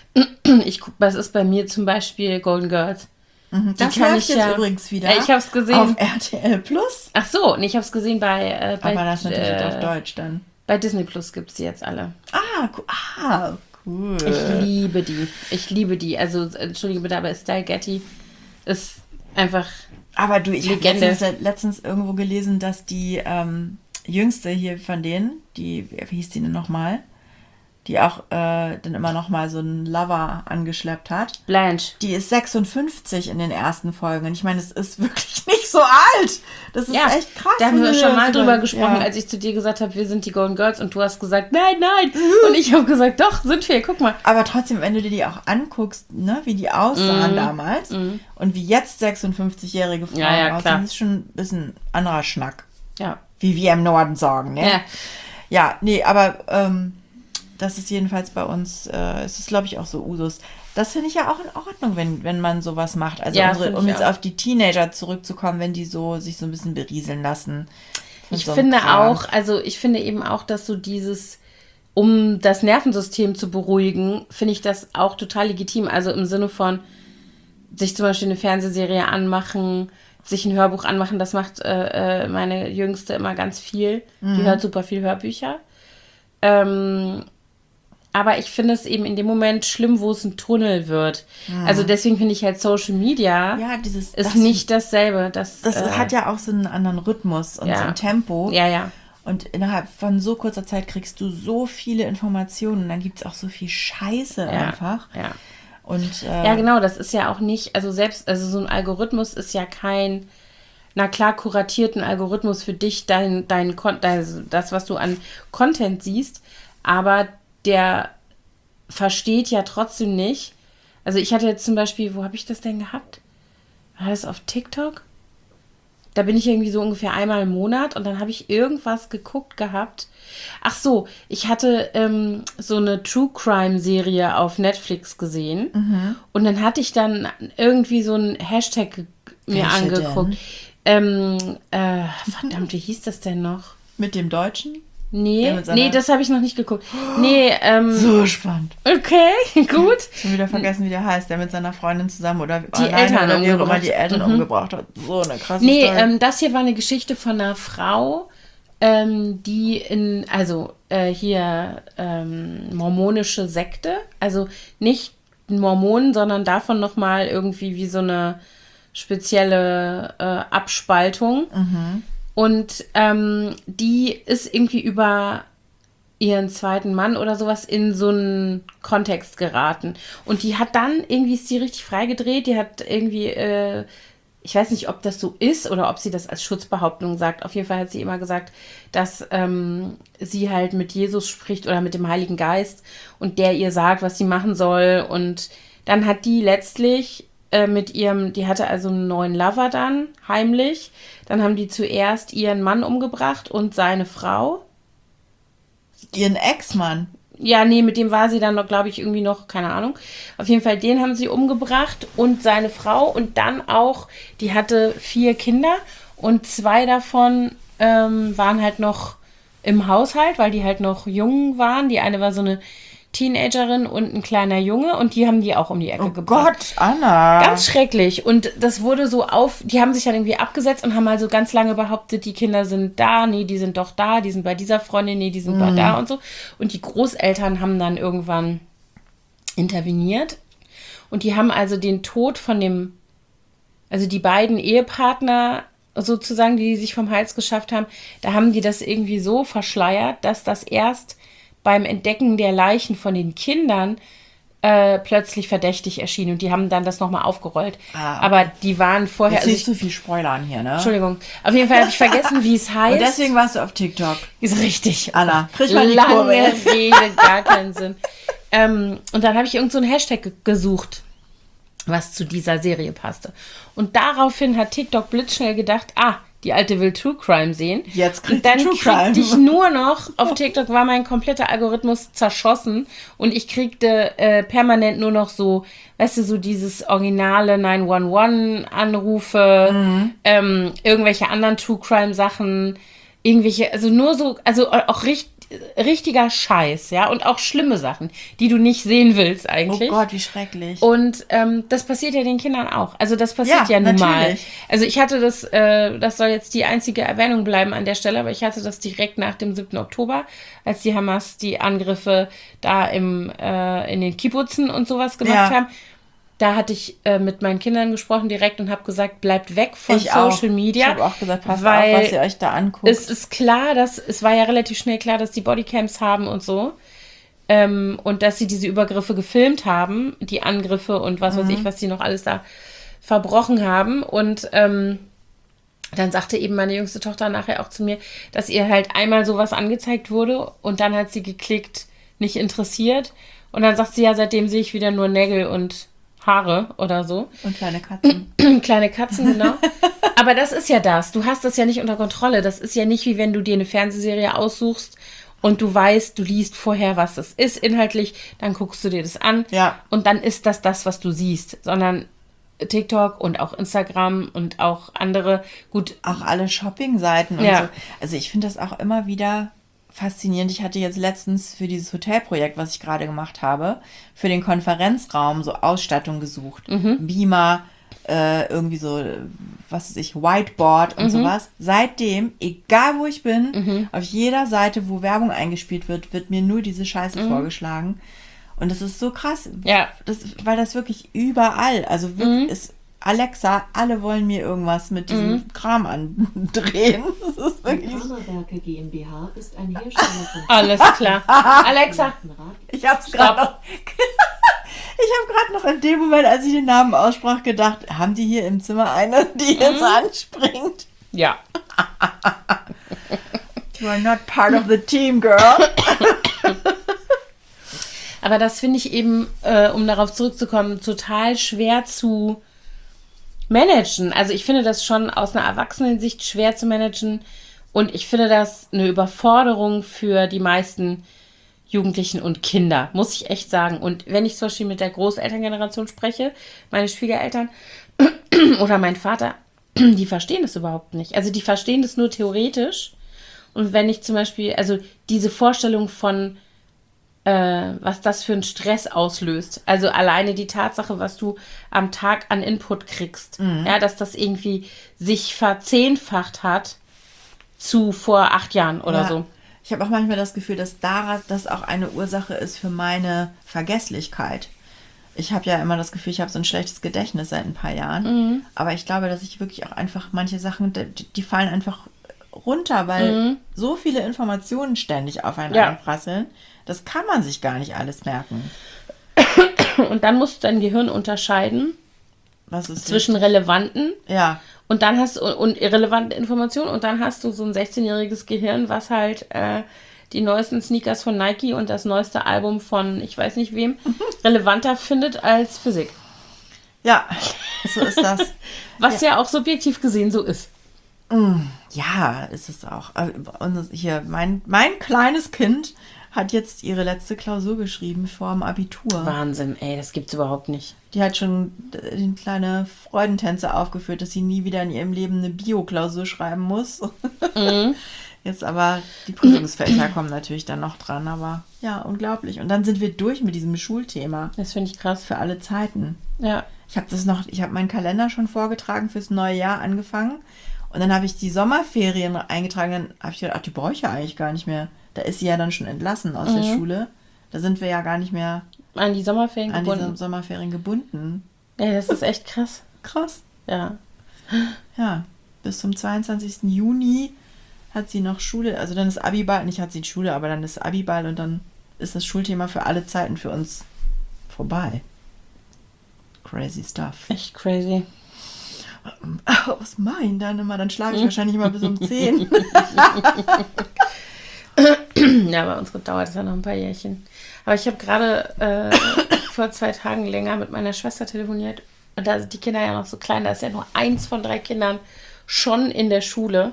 Ich gucke, das ist bei mir zum Beispiel Golden Girls. Mhm, das kann ich jetzt ja, übrigens wieder. Ich habe es gesehen. Auf R T L Plus. Ach so, nee, ich habe es gesehen bei, äh, bei... Aber das natürlich äh, auf Deutsch dann. Bei Disney Plus gibt es die jetzt alle. Ah, cool. Ah, cool. Ich liebe die. Ich liebe die. Also, entschuldige bitte, aber Estelle Getty ist einfach Aber du, ich habe Legende. letztens, letztens irgendwo gelesen, dass die ähm, jüngste hier von denen, die, wie hieß die denn nochmal? Die auch äh, dann immer noch mal so einen Lover angeschleppt hat. Blanche. Die ist sechsundfünfzig in den ersten Folgen. Und ich meine, es ist wirklich nicht so alt. Das ist ja, echt krass. Da haben wir schon mal drüber ja. gesprochen, als ich zu dir gesagt habe, wir sind die Golden Girls. Und du hast gesagt, nein, nein. Mhm. Und ich habe gesagt, doch, sind wir, guck mal. Aber trotzdem, wenn du dir die auch anguckst, ne, wie die aussahen mhm. damals mhm. und wie jetzt sechsundfünfzigjährige Frauen ja, ja, aussehen, ist schon ein bisschen anderer Schnack. Ja. Wie wir im Norden sagen, ne? Ja, ja nee, aber... Ähm, das ist jedenfalls bei uns, äh, es ist, glaube ich, auch so Usus. das finde ich ja auch in Ordnung, wenn, wenn man sowas macht. Also Ja, unsere, finde um ich jetzt auch. auf die Teenager zurückzukommen, wenn die so sich so ein bisschen berieseln lassen. von Ich so einem finde Kram. auch, also ich finde eben auch, dass so dieses, um das Nervensystem zu beruhigen, finde ich das auch total legitim. Also im Sinne von sich zum Beispiel eine Fernsehserie anmachen, sich ein Hörbuch anmachen, das macht äh, äh, meine Jüngste immer ganz viel. Die hört super viel Hörbücher. Ähm, aber ich finde es eben in dem Moment schlimm, wo es ein Tunnel wird. Also deswegen finde ich halt Social Media Ja, dieses, ist das, nicht dasselbe. Das, das äh, hat ja auch so einen anderen Rhythmus und ja. so ein Tempo. Ja, ja. Und innerhalb von so kurzer Zeit kriegst du so viele Informationen und dann gibt es auch so viel Scheiße Ja, einfach. ja. Und, äh, Ja, genau, das ist ja auch nicht, also selbst, also so ein Algorithmus ist ja kein, na klar, kuratierten Algorithmus für dich, dein, dein, Kon- dein, das, was du an Content siehst, aber der versteht ja trotzdem nicht. Also ich hatte jetzt zum Beispiel, wo habe ich das denn gehabt? War das auf TikTok? Da bin ich irgendwie so ungefähr einmal im Monat und dann habe ich irgendwas geguckt gehabt. Ach so, ich hatte ähm, so eine True Crime Serie auf Netflix gesehen und dann hatte ich dann irgendwie so einen Hashtag ge- mir Welche angeguckt. Ähm, äh, verdammt, wie hieß das denn noch? mit dem Deutschen? Nee, Der mit seiner- nee, das habe ich noch nicht geguckt. Nee, ähm, So spannend. okay, gut. Schon wieder vergessen, wie der heißt, der mit seiner Freundin zusammen oder Die alleine Eltern oder wie auch immer umgebracht. die Eltern Mhm. umgebracht hat. So eine krasse Nee, Story. ähm, das hier war eine Geschichte von einer Frau, ähm, die in, also äh, hier ähm, mormonische Sekte, also nicht Mormonen, sondern davon nochmal irgendwie wie so eine spezielle äh, Abspaltung. Und ähm, die ist irgendwie über ihren zweiten Mann oder sowas in so einen Kontext geraten. Und die hat dann, irgendwie ist die richtig freigedreht, die hat irgendwie, äh, ich weiß nicht, ob das so ist oder ob sie das als Schutzbehauptung sagt. Auf jeden Fall hat sie immer gesagt, dass ähm, sie halt mit Jesus spricht oder mit dem Heiligen Geist und der ihr sagt, was sie machen soll. Und dann hat die letztlich äh, mit ihrem, die hatte also einen neuen Lover dann, heimlich. Dann haben die zuerst ihren Mann umgebracht und seine Frau. Ihren Ex-Mann. Ja, nee, mit dem war sie dann noch, glaube ich, irgendwie noch, keine Ahnung. Auf jeden Fall, den haben sie umgebracht und seine Frau und dann auch, die hatte vier Kinder und zwei davon ähm, waren halt noch im Haushalt, weil die halt noch jung waren. Die eine war so eine Teenagerin und ein kleiner Junge und die haben die auch um die Ecke Oh gebracht. Gott, Anna. Ganz schrecklich. Und das wurde so auf, die haben sich dann irgendwie abgesetzt und haben also ganz lange behauptet, die Kinder sind da, nee, die sind doch da, die sind bei dieser Freundin, nee, die sind bei da und so. Und die Großeltern haben dann irgendwann interveniert und die haben also den Tod von dem, also die beiden Ehepartner sozusagen, die sich vom Hals geschafft haben, da haben die das irgendwie so verschleiert, dass das erst beim Entdecken der Leichen von den Kindern äh, plötzlich verdächtig erschien und die haben dann das nochmal aufgerollt. Ah, okay. Aber die waren vorher... Jetzt Also nicht ich, zu viel Spoilern hier, ne? Entschuldigung. Auf jeden Fall habe ich vergessen, wie es heißt. Und deswegen warst du auf TikTok. Ist richtig. Anna, krieg mal die Lange Kurve. Rede, gar keinen Sinn. Ähm, und dann habe ich irgend so einen Hashtag ge- gesucht, was zu dieser Serie passte. Und daraufhin hat TikTok blitzschnell gedacht, ah, die Alte will True Crime sehen. Jetzt kriegt und dann sie True Crime. kriegte ich nur noch, auf TikTok war mein kompletter Algorithmus zerschossen und ich kriegte äh, permanent nur noch so, weißt du, so dieses originale neun eins eins-Anrufe, Mhm. ähm, irgendwelche anderen True Crime Sachen, irgendwelche, also nur so, also auch richt, richtiger Scheiß, ja, und auch schlimme Sachen, die du nicht sehen willst Oh eigentlich. Gott, wie schrecklich. Und ähm, das passiert ja den Kindern auch. Also das passiert ja, Ja, nun mal. natürlich. Also ich hatte das, äh, das soll jetzt die einzige Erwähnung bleiben an der Stelle, aber ich hatte das direkt nach dem siebten Oktober, als die Hamas die Angriffe da im, äh, in den Kibbutzen und sowas gemacht Ja. haben. Da hatte ich äh, mit meinen Kindern gesprochen direkt und habe gesagt, bleibt weg von Ich auch. Social Media. Ich habe auch gesagt, passt weil auf, was ihr euch da anguckt. es ist klar, dass es war ja relativ schnell klar, dass die Bodycams haben und so. Ähm, und dass sie diese Übergriffe gefilmt haben, die Angriffe und was weiß ich, was die noch alles da verbrochen haben. Und ähm, dann sagte eben meine jüngste Tochter nachher auch zu mir, dass ihr halt einmal sowas angezeigt wurde und dann hat sie geklickt, nicht interessiert. Und dann sagt sie, ja, seitdem sehe ich wieder nur Nägel und Haare oder so. Und kleine Katzen. Kleine Katzen, genau. Aber das ist ja das. Du hast das ja nicht unter Kontrolle. Das ist ja nicht wie wenn du dir eine Fernsehserie aussuchst und du weißt, du liest vorher, was das ist inhaltlich, dann guckst du dir das an Ja. und dann ist das das, was du siehst, sondern TikTok und auch Instagram und auch andere, gut. Auch alle Shopping-Seiten und Ja. so. Also ich finde das auch immer wieder faszinierend. Ich hatte jetzt letztens für dieses Hotelprojekt, was ich gerade gemacht habe, für den Konferenzraum so Ausstattung gesucht. Mhm. Beamer, äh, irgendwie so, was weiß ich, Whiteboard und Mhm. sowas. Seitdem, egal wo ich bin, Mhm. auf jeder Seite, wo Werbung eingespielt wird, wird mir nur diese Scheiße Mhm. vorgeschlagen. Und das ist so krass, Ja. das, weil das wirklich überall, also wirklich Mhm. ist Alexa, alle wollen mir irgendwas mit diesem Mhm. Kram andrehen. Das ist Die wirklich, Kramerwerke GmbH ist ein Hersteller von Alles klar. Alexa, ich hab's gerade noch, ich habe gerade noch in dem Moment, als ich den Namen aussprach, gedacht, haben die hier im Zimmer eine, die jetzt anspringt? ja. You are not part of the team, girl. Aber das finde ich eben, äh, um darauf zurückzukommen, total schwer zu managen. Also ich finde das schon aus einer Erwachsenensicht schwer zu managen und ich finde das eine Überforderung für die meisten Jugendlichen und Kinder, muss ich echt sagen. Und wenn ich zum Beispiel mit der Großelterngeneration spreche, meine Schwiegereltern oder mein Vater, die verstehen das überhaupt nicht. Also die verstehen das nur theoretisch. Und wenn ich zum Beispiel, also diese Vorstellung von äh, was das für einen Stress auslöst. Also alleine die Tatsache, was du am Tag an Input kriegst. Mhm. Ja, dass das irgendwie sich verzehnfacht hat zu vor acht Jahren oder Ja. so. Ich habe auch manchmal das Gefühl, dass daraus das auch eine Ursache ist für meine Vergesslichkeit. Ich habe ja immer das Gefühl, ich habe so ein schlechtes Gedächtnis seit ein paar Jahren. Mhm. Aber ich glaube, dass ich wirklich auch einfach manche Sachen, die, die fallen einfach runter, weil Mhm. so viele Informationen ständig auf einen Ja. einprasseln. Das kann man sich gar nicht alles merken. Und dann musst du dein Gehirn unterscheiden Was ist zwischen relevanten Ja, und dann hast du und irrelevante Informationen und dann hast du so ein sechzehnjähriges Gehirn, was halt äh, die neuesten Sneakers von Nike und das neueste Album von ich weiß nicht wem relevanter findet als Physik. ja, so ist das. Was ja, auch subjektiv gesehen so ist. Ja, ist es auch. Äh, Und hier, mein, mein kleines Kind hat jetzt ihre letzte Klausur geschrieben vor dem Abitur. Wahnsinn, ey, das gibt's überhaupt nicht. Die hat schon äh, kleine Freudentänze aufgeführt, dass sie nie wieder in ihrem Leben eine Bio-Klausur schreiben muss. Mhm. Jetzt aber, die Prüfungsfächer kommen natürlich dann noch dran, aber ja, unglaublich. Und dann sind wir durch mit diesem Schulthema Das finde ich krass. für alle Zeiten. Ja. Ich habe das noch, ich habe meinen Kalender schon vorgetragen fürs neue Jahr angefangen und dann habe ich die Sommerferien eingetragen, dann habe ich gedacht, ach, die brauche ich ja eigentlich gar nicht mehr. Da ist sie ja dann schon entlassen aus der Mhm. Schule. Da sind wir ja gar nicht mehr An die Sommerferien an gebunden. diese Sommerferien gebunden. Ja, das ist echt krass. Krass. Ja. Ja, bis zum zweiundzwanzigsten Juni hat sie noch Schule, also dann ist Abiball, nicht hat sie Schule, aber dann ist Abiball und dann ist das Schulthema für alle Zeiten für uns vorbei. Crazy stuff. Echt crazy. Was mein dann immer? Dann schlafe ich wahrscheinlich immer bis um zehn. Ja, bei uns dauert es ja noch ein paar Jährchen. Aber ich habe gerade äh, vor zwei Tagen länger mit meiner Schwester telefoniert. Und da sind die Kinder ja noch so klein. Da ist ja nur eins von drei Kindern schon in der Schule.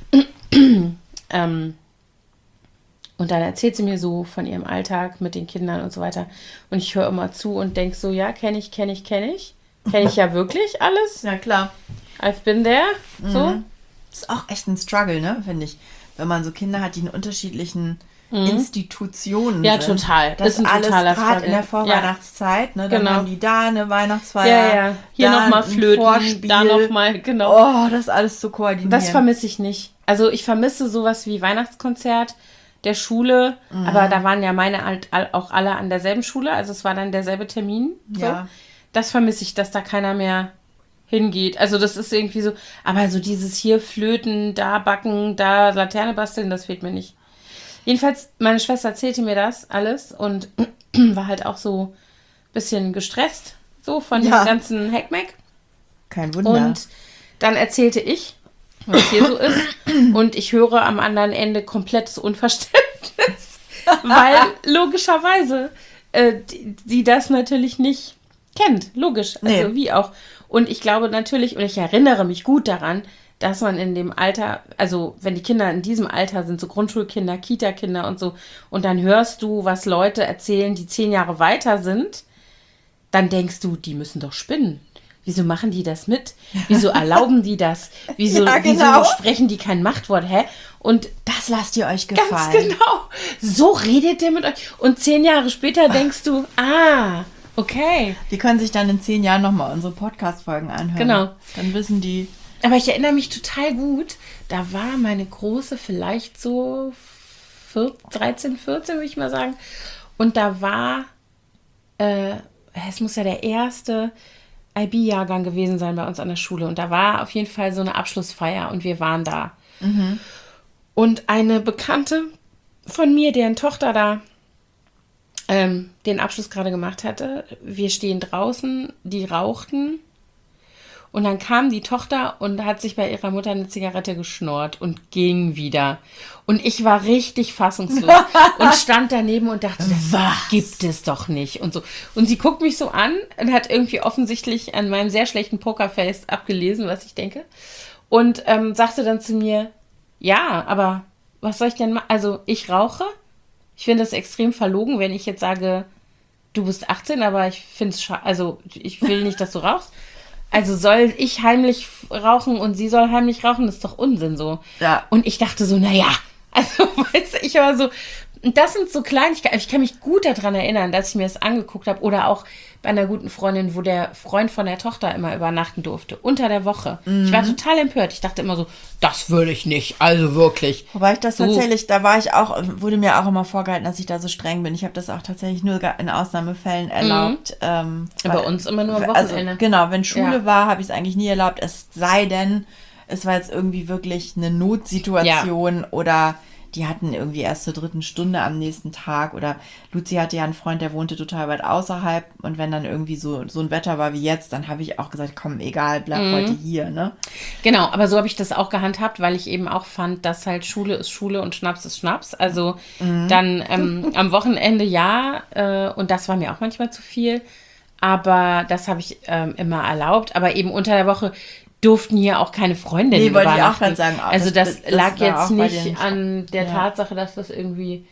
ähm, und dann erzählt sie mir so von ihrem Alltag mit den Kindern und so weiter. Und ich höre immer zu und denke so, ja, kenne ich, kenne ich, kenne ich. Kenne ich ja wirklich alles. Ja, klar. I've been there. So. Mhm. Das ist auch echt ein Struggle, ne, finde ich. Wenn man so Kinder hat, die in unterschiedlichen Institutionen Ja, sind. total. Das Ist ein alles totaler gerade in der Struggle. Vorweihnachtszeit. Ne, dann Genau. haben die da eine Weihnachtsfeier. Ja, ja. Hier da nochmal ein Flöten, Vorspiel. da nochmal, genau. Oh, das alles zu koordinieren. Das vermisse ich nicht. Also ich vermisse sowas wie Weihnachtskonzert der Schule, Mhm. aber da waren ja meine halt all- auch alle an derselben Schule, also es war dann derselbe Termin. So. Ja. Das vermisse ich, dass da keiner mehr hingeht. Also das ist irgendwie so, aber so dieses hier Flöten, da backen, da Laterne basteln, das fehlt mir nicht. Jedenfalls, meine Schwester erzählte mir das alles und war halt auch so ein bisschen gestresst, so von Ja. dem ganzen Heckmeck. Kein Wunder. Und dann erzählte ich, was hier so ist. Und ich höre am anderen Ende komplettes Unverständnis. Weil logischerweise äh, die, die das natürlich nicht kennt. Logisch. Also Nee. wie auch. Und ich glaube natürlich, und ich erinnere mich gut daran, dass man in dem Alter, also wenn die Kinder in diesem Alter sind, so Grundschulkinder, Kita-Kinder und so, und dann hörst du, was Leute erzählen, die zehn Jahre weiter sind, dann denkst du, die müssen doch spinnen. Wieso machen die das mit? Wieso erlauben die das? Wieso, Ja, genau. wieso sprechen die kein Machtwort? Hä? Und Das lasst ihr euch ganz gefallen. genau, so redet der mit euch. Und zehn Jahre später denkst du, ah, okay. Die können sich dann in zehn Jahren nochmal unsere Podcast-Folgen anhören. Genau. Dann wissen die... Aber ich erinnere mich total gut, da war meine Große vielleicht so dreizehn, vierzehn, würde ich mal sagen. Und da war, äh, es muss ja der erste I B-Jahrgang gewesen sein bei uns an der Schule. Und da war auf jeden Fall so eine Abschlussfeier und wir waren da. Mhm. Und eine Bekannte von mir, deren Tochter da ähm, den Abschluss gerade gemacht hatte, wir stehen draußen, die rauchten. Und dann kam die Tochter und hat sich bei ihrer Mutter eine Zigarette geschnurrt und ging wieder. Und ich war richtig fassungslos und stand daneben und dachte, das Was? gibt es doch nicht. Und so. Und sie guckt mich so an und hat irgendwie offensichtlich an meinem sehr schlechten Pokerface abgelesen, was ich denke. Und ähm, sagte dann zu mir, ja, aber was soll ich denn machen? Also ich rauche. Ich finde das extrem verlogen, wenn ich jetzt sage, du bist achtzehn, aber ich finde es scha- also ich will nicht, dass du rauchst. Also soll ich heimlich rauchen und sie soll heimlich rauchen? Das ist doch Unsinn so. Ja. Und ich dachte so, naja, also weißt du, ich war so, und das sind so Kleinigkeiten. Ich kann mich gut daran erinnern, dass ich mir das angeguckt habe. Oder auch bei einer guten Freundin, wo der Freund von der Tochter immer übernachten durfte. Unter der Woche. Ich war total empört. Ich dachte immer so, das würde ich nicht. Also wirklich. Wobei ich das So. tatsächlich, da war ich auch, wurde mir auch immer vorgehalten, dass ich da so streng bin. Ich habe das auch tatsächlich nur in Ausnahmefällen erlaubt. Ähm, Bei weil- uns immer nur am Also, Wochenende. genau, wenn Schule Ja. war, habe ich es eigentlich nie erlaubt. Es sei denn, es war jetzt irgendwie wirklich eine Notsituation oder die hatten irgendwie erst zur dritten Stunde am nächsten Tag. Oder Luzi hatte ja einen Freund, der wohnte total weit außerhalb. Und wenn dann irgendwie so, so ein Wetter war wie jetzt, dann habe ich auch gesagt, komm, egal, bleib Mhm. heute hier, ne? Genau, aber so habe ich das auch gehandhabt, weil ich eben auch fand, dass halt Schule ist Schule und Schnaps ist Schnaps. Also dann ähm, am Wochenende ja, äh, und das war mir auch manchmal zu viel. Aber das habe ich ähm, immer erlaubt. Aber eben unter der Woche durften hier auch keine Freundinnen Nee, wollte ich auch übernachten. gerade sagen. Ah, Also das- das, das lag war jetzt auch bei nicht den- an der Ja. Tatsache, dass das irgendwie,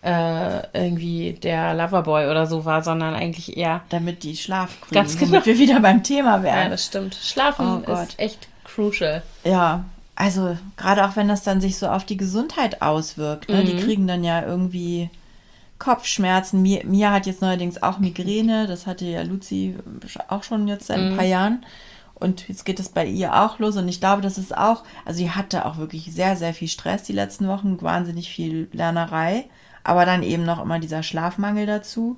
äh, irgendwie der Loverboy oder so war, sondern eigentlich eher, Damit die Schlaf kriegen, Ganz genau. womit wir wieder beim Thema ja, wären. das stimmt. Schlafen Oh Gott. ist echt crucial. Ja, also gerade auch wenn das dann sich so auf die Gesundheit auswirkt. Ne? Mhm. Die kriegen dann ja irgendwie Kopfschmerzen. Mia, Mia hat jetzt neuerdings auch Migräne. Das hatte ja Luzi auch schon jetzt seit ein paar Jahren. Und jetzt geht es bei ihr auch los. Und ich glaube, das ist auch, also sie hatte auch wirklich sehr, sehr viel Stress die letzten Wochen. Wahnsinnig viel Lernerei. Aber dann eben noch immer dieser Schlafmangel dazu.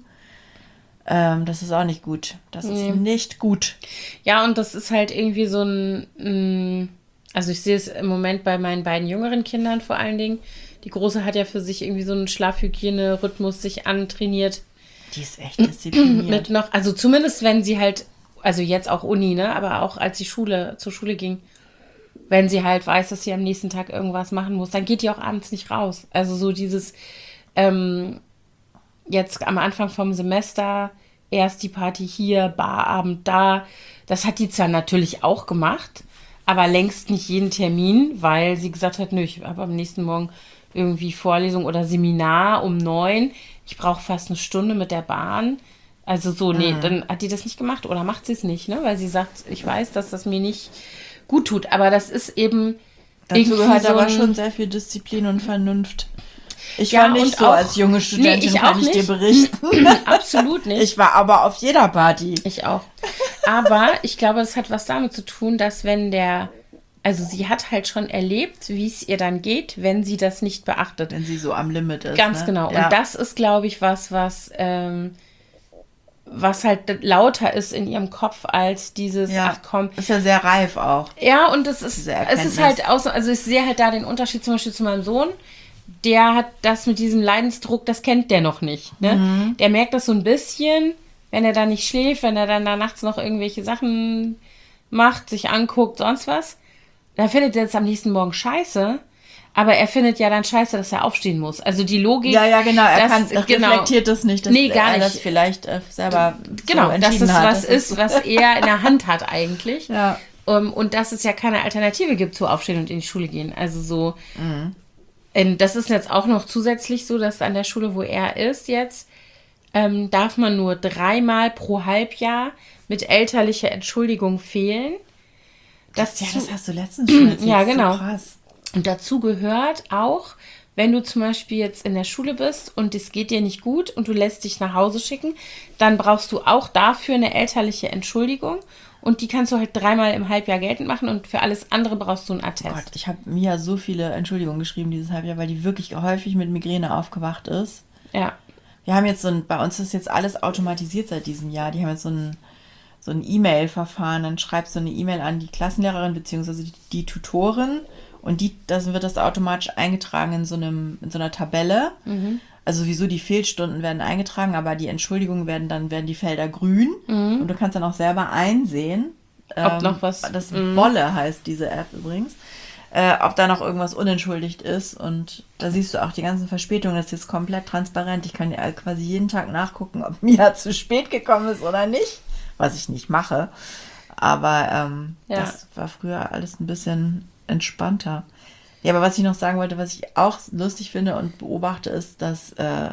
Ähm, das ist auch nicht gut. Das Nee. ist nicht gut. Ja, und das ist halt irgendwie so ein, mm, also ich sehe es im Moment bei meinen beiden jüngeren Kindern vor allen Dingen. Die Große hat ja für sich irgendwie so einen Schlafhygiene-Rhythmus sich antrainiert. Die ist echt diszipliniert. Mit noch, also zumindest wenn sie halt, also jetzt auch Uni, ne, aber auch als die Schule, zur Schule ging, wenn sie halt weiß, dass sie am nächsten Tag irgendwas machen muss, dann geht die auch abends nicht raus. Also so dieses, ähm, jetzt am Anfang vom Semester, erst die Party hier, Barabend da, das hat die zwar natürlich auch gemacht, aber längst nicht jeden Termin, weil sie gesagt hat, nö, ich habe am nächsten Morgen irgendwie Vorlesung oder Seminar um neun. Ich brauche fast eine Stunde mit der Bahn. Also so, nee, dann hat die das nicht gemacht oder macht sie es nicht, ne? Weil sie sagt, ich weiß, dass das mir nicht gut tut. Aber das ist eben Dazu irgendwie gehört so aber ein- schon sehr viel Disziplin und Vernunft. Ich Ja, war nicht und so auch- als junge Studentin, Nee, ich kann auch ich dir nicht. berichten. Absolut nicht. Ich war aber auf jeder Party. Ich auch. Aber ich glaube, das hat was damit zu tun, dass wenn der, also sie hat halt schon erlebt, wie es ihr dann geht, wenn sie das nicht beachtet. Wenn sie so am Limit ist. Ganz ne? genau. Ja. Und das ist, glaube ich, was, was, ähm, was halt lauter ist in ihrem Kopf als dieses, ja. ach komm. Ist ja sehr reif auch. Ja, und es ist, Diese es Erkenntnis. ist halt auch so, also ich sehe halt da den Unterschied zum Beispiel zu meinem Sohn. Der hat das mit diesem Leidensdruck, das kennt der noch nicht. Ne? Mhm. Der merkt das so ein bisschen, wenn er da nicht schläft, wenn er dann da nachts noch irgendwelche Sachen macht, sich anguckt, sonst was. Dann findet er es am nächsten Morgen scheiße. Aber er findet ja dann scheiße, dass er aufstehen muss. Also die Logik. Ja, ja, genau. Er das- kann, er genau. reflektiert das nicht, dass Nee, gar er das nicht. vielleicht äh, selber Genau, so dass entschieden es hat. was Das ist, was er in der Hand hat eigentlich. Ja. Um, und dass es ja keine Alternative gibt zu Aufstehen und in die Schule gehen. Also so, mhm. das ist jetzt auch noch zusätzlich so, dass an der Schule, wo er ist jetzt, ähm, darf man nur dreimal pro Halbjahr mit elterlicher Entschuldigung fehlen. Das, ja, das hast du letztens schon erzählt. Ja, genau. So krass. Und dazu gehört auch, wenn du zum Beispiel jetzt in der Schule bist und es geht dir nicht gut und du lässt dich nach Hause schicken, dann brauchst du auch dafür eine elterliche Entschuldigung. Und die kannst du halt dreimal im Halbjahr geltend machen und für alles andere brauchst du einen Attest. Oh Gott, ich habe Mia so viele Entschuldigungen geschrieben dieses Halbjahr, weil die wirklich häufig mit Migräne aufgewacht ist. Ja. Wir haben jetzt so ein, bei uns ist jetzt alles automatisiert seit diesem Jahr. Die haben jetzt so ein, so ein E-Mail-Verfahren. Dann schreibst du eine E-Mail an die Klassenlehrerin bzw. die, die Tutorin und die, das wird das automatisch eingetragen in so einem, in so einer Tabelle. Mhm. Also sowieso die Fehlstunden werden eingetragen, aber die Entschuldigungen werden dann, werden die Felder grün mhm. und du kannst dann auch selber einsehen, ob ähm, noch was. Das mhm. Bolle heißt diese App übrigens, äh, ob da noch irgendwas unentschuldigt ist und da siehst du auch die ganzen Verspätungen, das ist jetzt komplett transparent. Ich kann ja quasi jeden Tag nachgucken, ob Mia zu spät gekommen ist oder nicht, was ich nicht mache, aber ähm, ja. das war früher alles ein bisschen entspannter. Ja, aber was ich noch sagen wollte, was ich auch lustig finde und beobachte, ist, dass äh,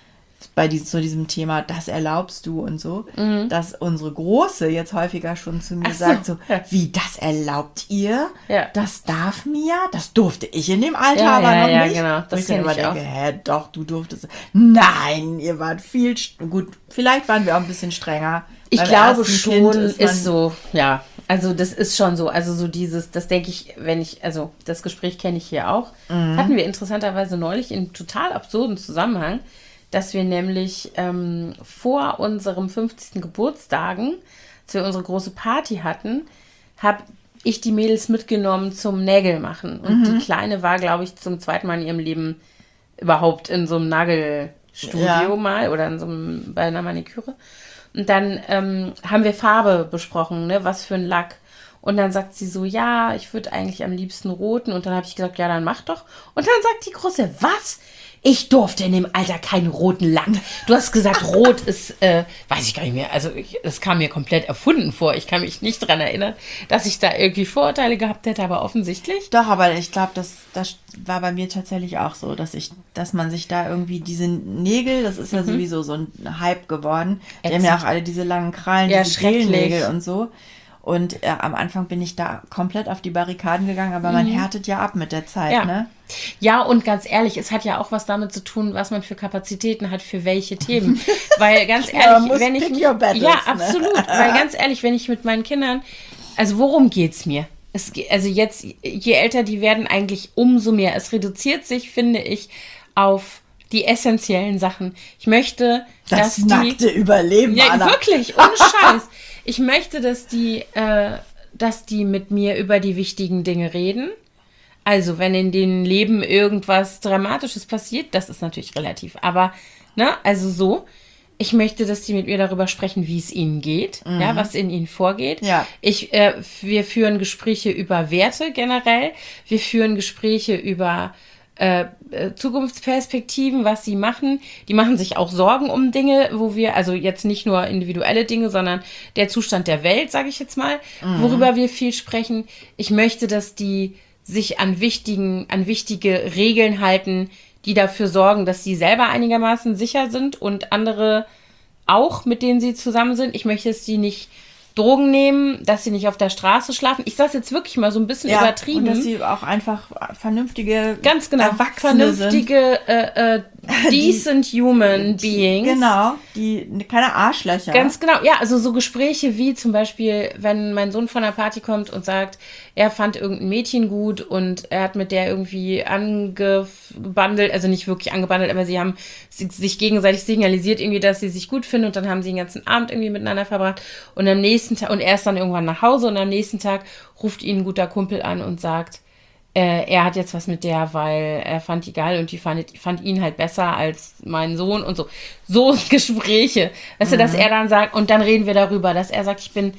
bei diesem, zu diesem Thema, das erlaubst du und so, mhm. dass unsere Große jetzt häufiger schon zu mir so. sagt, so, wie, das erlaubt ihr? Ja. Das darf mir? Das durfte ich in dem Alter ja, aber ja, noch ja, nicht. Genau. Das ich dann immer denke, hä, doch, du durftest. Nein, ihr wart viel, gut, vielleicht waren wir auch ein bisschen strenger. Ich glaube schon, ist, ist so, ja. Also das ist schon so, also so dieses, das denke ich, wenn ich, also das Gespräch kenne ich hier auch, mhm. hatten wir interessanterweise neulich in total absurden Zusammenhang, dass wir nämlich ähm, vor unserem fünfzigsten Geburtstagen, als wir unsere große Party hatten, habe ich die Mädels mitgenommen zum Nägelmachen. Und mhm. die Kleine war, glaube ich, zum zweiten Mal in ihrem Leben überhaupt in so einem Nagelstudio ja. mal oder in so einem, bei einer Maniküre. Und dann ähm, haben wir Farbe besprochen, ne, was für ein Lack. Und dann sagt sie so, ja, ich würde eigentlich am liebsten roten. Und dann habe ich gesagt, ja, dann mach doch. Und dann sagt die Große, was? Ich durfte in dem Alter keinen roten Lack. Du hast gesagt, rot ist, äh, weiß ich gar nicht mehr. Also es kam mir komplett erfunden vor. Ich kann mich nicht dran erinnern, dass ich da irgendwie Vorurteile gehabt hätte, aber offensichtlich. Doch, aber ich glaube, das, das war bei mir tatsächlich auch so, dass ich, dass man sich da irgendwie diese Nägel, das ist ja mhm. sowieso so ein Hype geworden. Die Ätzend. haben ja auch alle diese langen Krallen, ja, diese Nägel und so. Und äh, am Anfang bin ich da komplett auf die Barrikaden gegangen, aber man mhm. härtet ja ab mit der Zeit, ja. ne? Ja, und ganz ehrlich, es hat ja auch was damit zu tun, was man für Kapazitäten hat, für welche Themen. Weil ganz ehrlich, ja, wenn ich mich, battles, ja, absolut, ne? Weil ganz ehrlich, wenn ich mit meinen Kindern, also worum geht's mir? Es, also jetzt, je älter die werden, eigentlich umso mehr. Es reduziert sich, finde ich, auf die essentiellen Sachen. Ich möchte, das dass die... Das nackte Überleben, ja, Anna. Wirklich, ohne Scheiß. Ich möchte, dass die, äh, dass die mit mir über die wichtigen Dinge reden. Also, wenn in denen Leben irgendwas Dramatisches passiert, das ist natürlich relativ. Aber, ne, also so. Ich möchte, dass die mit mir darüber sprechen, wie es ihnen geht, mhm. ja, was in ihnen vorgeht. Ja. Ich, äh, wir führen Gespräche über Werte generell. Wir führen Gespräche über Äh, Zukunftsperspektiven, was sie machen. Die machen sich auch Sorgen um Dinge, wo wir, also jetzt nicht nur individuelle Dinge, sondern der Zustand der Welt, sage ich jetzt mal, mhm. worüber wir viel sprechen. Ich möchte, dass die sich an wichtigen, an wichtige Regeln halten, die dafür sorgen, dass sie selber einigermaßen sicher sind und andere auch, mit denen sie zusammen sind. Ich möchte, dass die nicht Drogen nehmen, dass sie nicht auf der Straße schlafen. Ich sage jetzt wirklich mal so ein bisschen ja, übertrieben. Und dass sie auch einfach vernünftige, ganz genau, Erwachsene vernünftige, äh, äh, decent die, human die, beings. Genau, die keine Arschlöcher. Ganz genau, ja, also so Gespräche wie zum Beispiel, wenn mein Sohn von einer Party kommt und sagt, er fand irgendein Mädchen gut und er hat mit der irgendwie angebandelt, also nicht wirklich angebandelt, aber sie haben sich gegenseitig signalisiert irgendwie, dass sie sich gut finden und dann haben sie den ganzen Abend irgendwie miteinander verbracht und am nächsten Tag, und er ist dann irgendwann nach Hause und am nächsten Tag ruft ihn ein guter Kumpel an und sagt, äh, er hat jetzt was mit der, weil er fand die geil und die fand, fand ihn halt besser als meinen Sohn und so. So Gespräche. Weißt mhm. du, dass er dann sagt, und dann reden wir darüber, dass er sagt, ich bin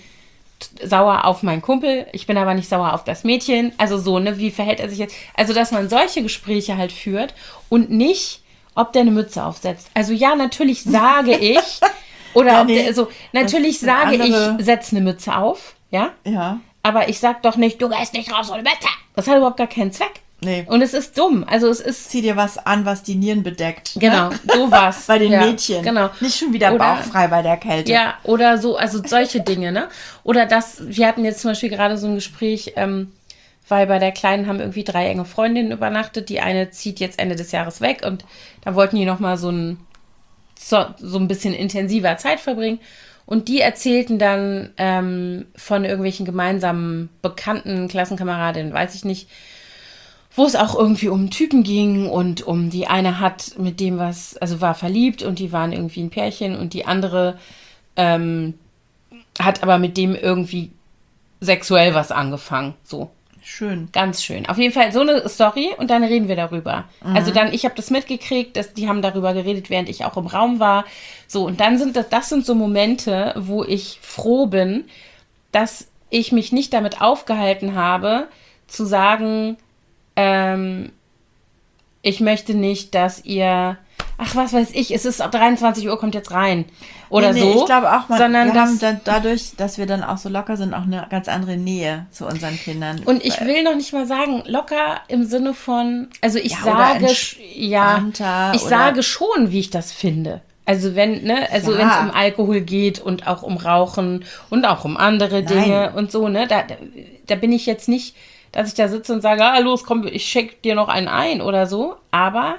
sauer auf meinen Kumpel, ich bin aber nicht sauer auf das Mädchen. Also so, ne, wie verhält er sich jetzt? Also, dass man solche Gespräche halt führt und nicht, ob der eine Mütze aufsetzt. Also ja, natürlich sage ich, oder ja, ob nee, der, also natürlich sage andere... ich, setz eine Mütze auf, ja? Ja. aber ich sag doch nicht, du gehst nicht raus ohne Messer. Das hat überhaupt gar keinen Zweck. Nee. Und es ist dumm. Also es ist... Zieh dir was an, was die Nieren bedeckt. Genau, ne? sowas. Bei den ja, Mädchen. Genau. Nicht schon wieder Oder, bauchfrei bei der Kälte. Ja, oder so, also solche Dinge, ne? Oder das, wir hatten jetzt zum Beispiel gerade so ein Gespräch, ähm, weil bei der Kleinen haben irgendwie drei enge Freundinnen übernachtet. Die eine zieht jetzt Ende des Jahres weg und da wollten die nochmal so ein, so, so ein bisschen intensiver Zeit verbringen. Und die erzählten dann ähm, von irgendwelchen gemeinsamen Bekannten, Klassenkameradinnen, weiß ich nicht, wo es auch irgendwie um einen Typen ging und um die eine hat mit dem was, also war verliebt und die waren irgendwie ein Pärchen und die andere ähm, hat aber mit dem irgendwie sexuell was angefangen. So. Schön. Ganz schön. Auf jeden Fall so eine Story und dann reden wir darüber. Mhm. Also dann, ich habe das mitgekriegt, dass die haben darüber geredet, während ich auch im Raum war. So, und dann sind das, das sind so Momente, wo ich froh bin, dass ich mich nicht damit aufgehalten habe, zu sagen, ähm, ich möchte nicht, dass ihr, ach, was weiß ich, es ist dreiundzwanzig Uhr, kommt jetzt rein. Oder nee, nee, so. Ich glaube auch, man, sondern wir das, haben dann dadurch, dass wir dann auch so locker sind, auch eine ganz andere Nähe zu unseren Kindern. Und ich will noch nicht mal sagen, locker im Sinne von, also ich Ja, sage, ja, ich oder sage schon, wie ich das finde. Also wenn, ne, also Ja. wenn es um Alkohol geht und auch um Rauchen und auch um andere Nein. Dinge und so, ne, da, da bin ich jetzt nicht, dass ich da sitze und sage, ah, los, komm, ich schenk dir noch einen ein oder so, aber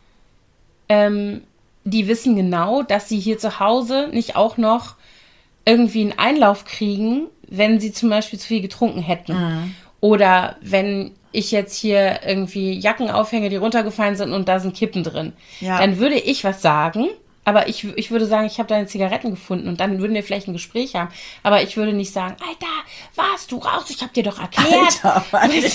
ähm, die wissen genau, dass sie hier zu Hause nicht auch noch irgendwie einen Einlauf kriegen, wenn sie zum Beispiel zu viel getrunken hätten. Mhm. Oder wenn ich jetzt hier irgendwie Jacken aufhänge, die runtergefallen sind und da sind Kippen drin. Ja. Dann würde ich was sagen, aber ich, ich würde sagen, ich habe deine Zigaretten gefunden und dann würden wir vielleicht ein Gespräch haben. Aber ich würde nicht sagen, Alter, warst du raus? Ich habe dir doch erklärt. Alter,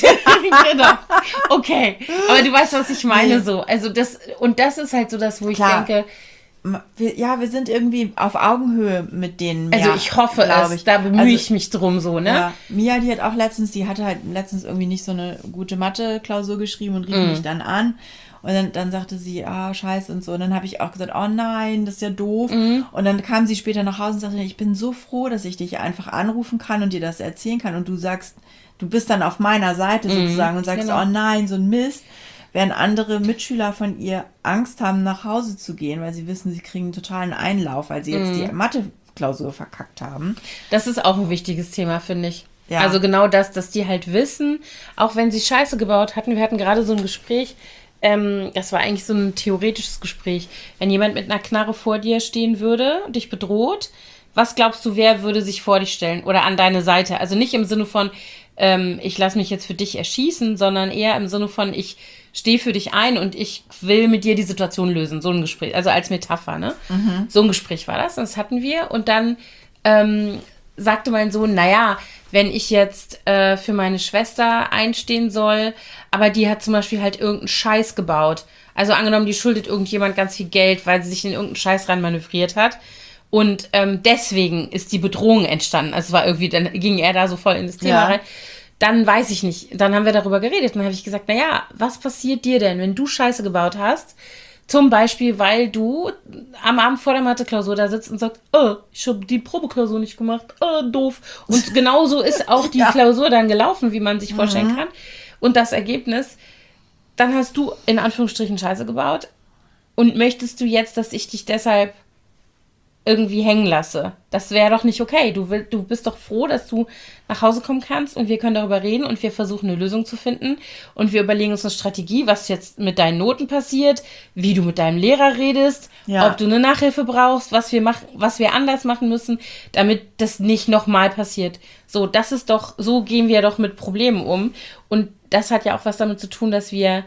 genau. Okay, aber du weißt, was ich meine Nee. so. Also das, und das ist halt so das, wo Klar. ich denke, wir, ja, wir sind irgendwie auf Augenhöhe mit denen. also mehr, ich hoffe glaub es, da bemühe Also, ich mich drum so, ne? Ja, Mia, die hat auch letztens, die hatte halt letztens irgendwie nicht so eine gute Mathe-Klausur geschrieben und rief Mhm. mich dann an. Und dann, dann sagte sie, ah, scheiße und so. Und dann habe ich auch gesagt, oh nein, das ist ja doof. Mhm. Und dann kam sie später nach Hause und sagte, ich bin so froh, dass ich dich einfach anrufen kann und dir das erzählen kann. Und du sagst, du bist dann auf meiner Seite sozusagen und sagst, genau. oh nein, so ein Mist. Während andere Mitschüler von ihr Angst haben, nach Hause zu gehen, weil sie wissen, sie kriegen einen totalen Einlauf, weil sie jetzt die Mathe-Klausur verkackt haben. Das ist auch ein wichtiges Thema, finde ich. Ja. Also genau das, dass die halt wissen, auch wenn sie Scheiße gebaut hatten, wir hatten gerade so ein Gespräch, ähm, das war eigentlich so ein theoretisches Gespräch. Wenn jemand mit einer Knarre vor dir stehen würde, dich bedroht, was glaubst du, wer würde sich vor dich stellen oder an deine Seite? Also nicht im Sinne von, ähm, ich lasse mich jetzt für dich erschießen, sondern eher im Sinne von, ich stehe für dich ein und ich will mit dir die Situation lösen. So ein Gespräch, also als Metapher, ne? Mhm. So ein Gespräch war das, und das hatten wir. Und dann ähm, sagte mein Sohn, naja, wenn ich jetzt äh, für meine Schwester einstehen soll, aber die hat zum Beispiel halt irgendeinen Scheiß gebaut. Also angenommen, die schuldet irgendjemand ganz viel Geld, weil sie sich in irgendeinen Scheiß rein manövriert hat. Und ähm, deswegen ist die Bedrohung entstanden. Also es war irgendwie, dann ging er da so voll in das Thema Ja. rein. Dann weiß ich nicht. Dann haben wir darüber geredet. Dann habe ich gesagt, naja, was passiert dir denn, wenn du Scheiße gebaut hast? Zum Beispiel, weil du am Abend vor der Mathe-Klausur da sitzt und sagst, oh, ich habe die Probeklausur nicht gemacht, oh, doof. Und genauso ist auch die Ja. Klausur dann gelaufen, wie man sich vorstellen kann. Und das Ergebnis, dann hast du in Anführungsstrichen Scheiße gebaut und möchtest du jetzt, dass ich dich deshalb irgendwie hängen lasse. Das wäre doch nicht okay. Du, will, du bist doch froh, dass du nach Hause kommen kannst und wir können darüber reden und wir versuchen eine Lösung zu finden und wir überlegen uns eine Strategie, was jetzt mit deinen Noten passiert, wie du mit deinem Lehrer redest, Ja. ob du eine Nachhilfe brauchst, was wir machen, was wir anders machen müssen, damit das nicht nochmal passiert. So, das ist doch, so gehen wir doch mit Problemen um. Und das hat ja auch was damit zu tun, dass wir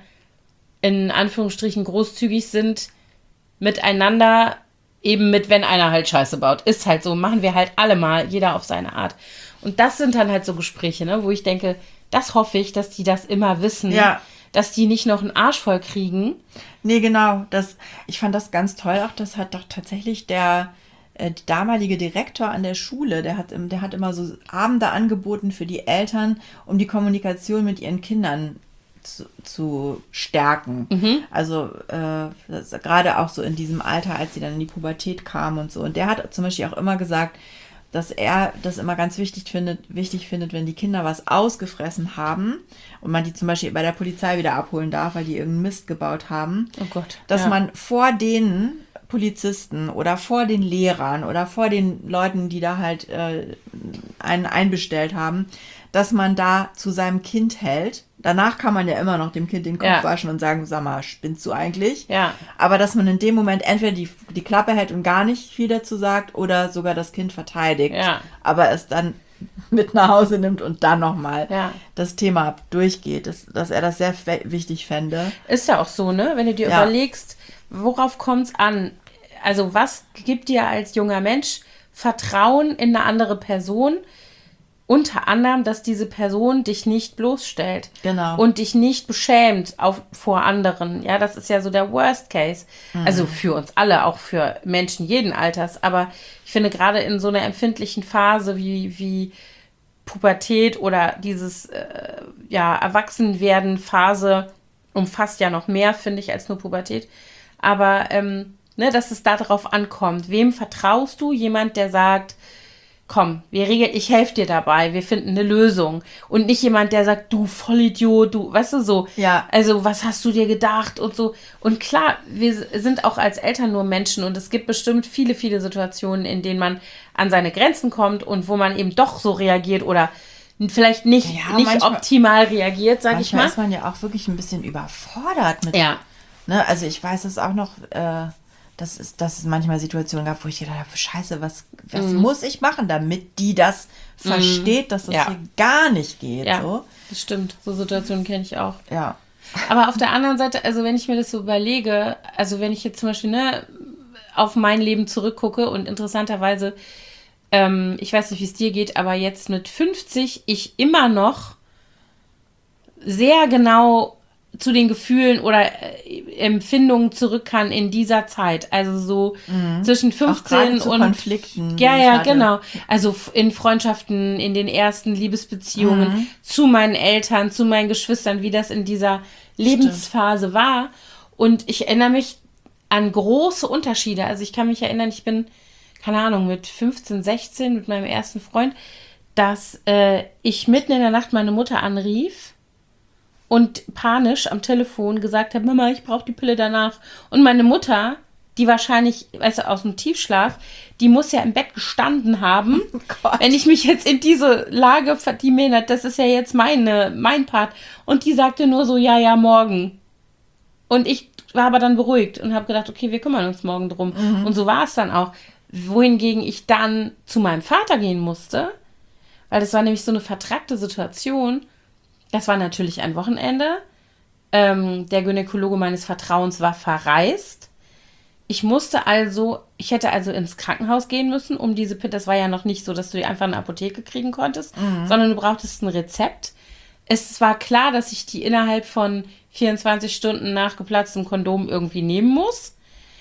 in Anführungsstrichen großzügig sind miteinander, eben mit, wenn einer halt Scheiße baut. Ist halt so, machen wir halt alle mal, jeder auf seine Art. Und das sind dann halt so Gespräche, ne, wo ich denke, das hoffe ich, dass die das immer wissen, Ja. dass die nicht noch einen Arsch voll kriegen. Nee, genau. Das, ich fand das ganz toll. Auch das hat doch tatsächlich der äh, damalige Direktor an der Schule, der hat, im- der hat immer so Abende angeboten für die Eltern, um die Kommunikation mit ihren Kindern zu, zu stärken. Also äh, das, gerade auch so in diesem Alter, als sie dann in die Pubertät kamen und so. Und der hat zum Beispiel auch immer gesagt, dass er das immer ganz wichtig findet, wichtig findet, wenn die Kinder was ausgefressen haben und man die zum Beispiel bei der Polizei wieder abholen darf, weil die irgendeinen Mist gebaut haben, Oh Gott. dass ja. man vor den Polizisten oder vor den Lehrern oder vor den Leuten, die da halt äh, einen einbestellt haben, dass man da zu seinem Kind hält. Danach kann man ja immer noch dem Kind den Kopf Ja. waschen und sagen, sag mal, spinnst du eigentlich? Ja. Aber dass man in dem Moment entweder die, die Klappe hält und gar nicht viel dazu sagt oder sogar das Kind verteidigt, Ja. aber es dann mit nach Hause nimmt und dann nochmal Ja. das Thema durchgeht, dass, dass er das sehr fe- wichtig fände. Ist ja auch so, ne? Wenn du dir Ja. überlegst, worauf kommt es an? Also was gibt dir als junger Mensch Vertrauen in eine andere Person? Unter anderem, dass diese Person dich nicht bloßstellt. Genau. Und dich nicht beschämt auf, vor anderen. Ja, das ist ja so der Worst Case. Mhm. Also für uns alle, auch für Menschen jeden Alters. Aber ich finde gerade in so einer empfindlichen Phase wie, wie Pubertät oder dieses äh, ja, Erwachsenwerden-Phase umfasst ja noch mehr, finde ich, als nur Pubertät. Aber ähm, ne, dass es darauf ankommt. Wem vertraust du? Jemand, der sagt, komm, wir regeln, ich helfe dir dabei, wir finden eine Lösung. Und nicht jemand, der sagt, du Vollidiot, du, weißt du, so. Ja. Also, was hast du dir gedacht und so. Und klar, wir sind auch als Eltern nur Menschen und es gibt bestimmt viele, viele Situationen, in denen man an seine Grenzen kommt und wo man eben doch so reagiert oder vielleicht nicht, Ja, nicht manchmal- optimal reagiert, sag ich Manchmal mal. ist man ja auch wirklich ein bisschen überfordert mit. Ja. Ne? Also ich weiß es auch noch, äh, dass, es, dass es manchmal Situationen gab, wo ich gedacht habe, scheiße, was, was Mhm. muss ich machen, damit die das versteht, dass das Ja. hier gar nicht geht. Ja, So. das stimmt. So Situationen kenne ich auch. Ja. Aber auf der anderen Seite, also wenn ich mir das so überlege, also wenn ich jetzt zum Beispiel ne, auf mein Leben zurückgucke und interessanterweise, ähm, ich weiß nicht, wie es dir geht, aber jetzt mit fünfzig ich immer noch sehr genau zu den Gefühlen oder äh, Empfindungen zurück kann in dieser Zeit. Also so zwischen Mhm. Auch fünfzehn gerade zu und Konflikten, die ja, ich ja, hatte. genau. Also f- in Freundschaften, in den ersten Liebesbeziehungen, Mhm. zu meinen Eltern, zu meinen Geschwistern, wie das in dieser Lebensphase war. Und ich erinnere mich an große Unterschiede. Also ich kann mich erinnern, ich bin, keine Ahnung, mit fünfzehn, sechzehn mit meinem ersten Freund, dass äh, ich mitten in der Nacht meine Mutter anrief und panisch am Telefon gesagt habe, Mama, ich brauche die Pille danach. Und meine Mutter, die wahrscheinlich, weißt du, aus dem Tiefschlaf, die muss ja im Bett gestanden haben. Gott. Wenn ich mich jetzt in diese Lage, ver- die mir, das ist ja jetzt meine, mein Part. Und die sagte nur so, ja, ja, morgen. Und ich war aber dann beruhigt und habe gedacht, okay, wir kümmern uns morgen drum. Und so war es dann auch. Wohingegen ich dann zu meinem Vater gehen musste, weil das war nämlich so eine vertrackte Situation. Das war natürlich ein Wochenende. Ähm, der Gynäkologe meines Vertrauens war verreist. Ich musste also, ich hätte also ins Krankenhaus gehen müssen, um diese Pille, das war ja noch nicht so, dass du die einfach in der Apotheke kriegen konntest, sondern du brauchtest ein Rezept. Es war klar, dass ich die innerhalb von vierundzwanzig Stunden nach geplatztem Kondom irgendwie nehmen muss.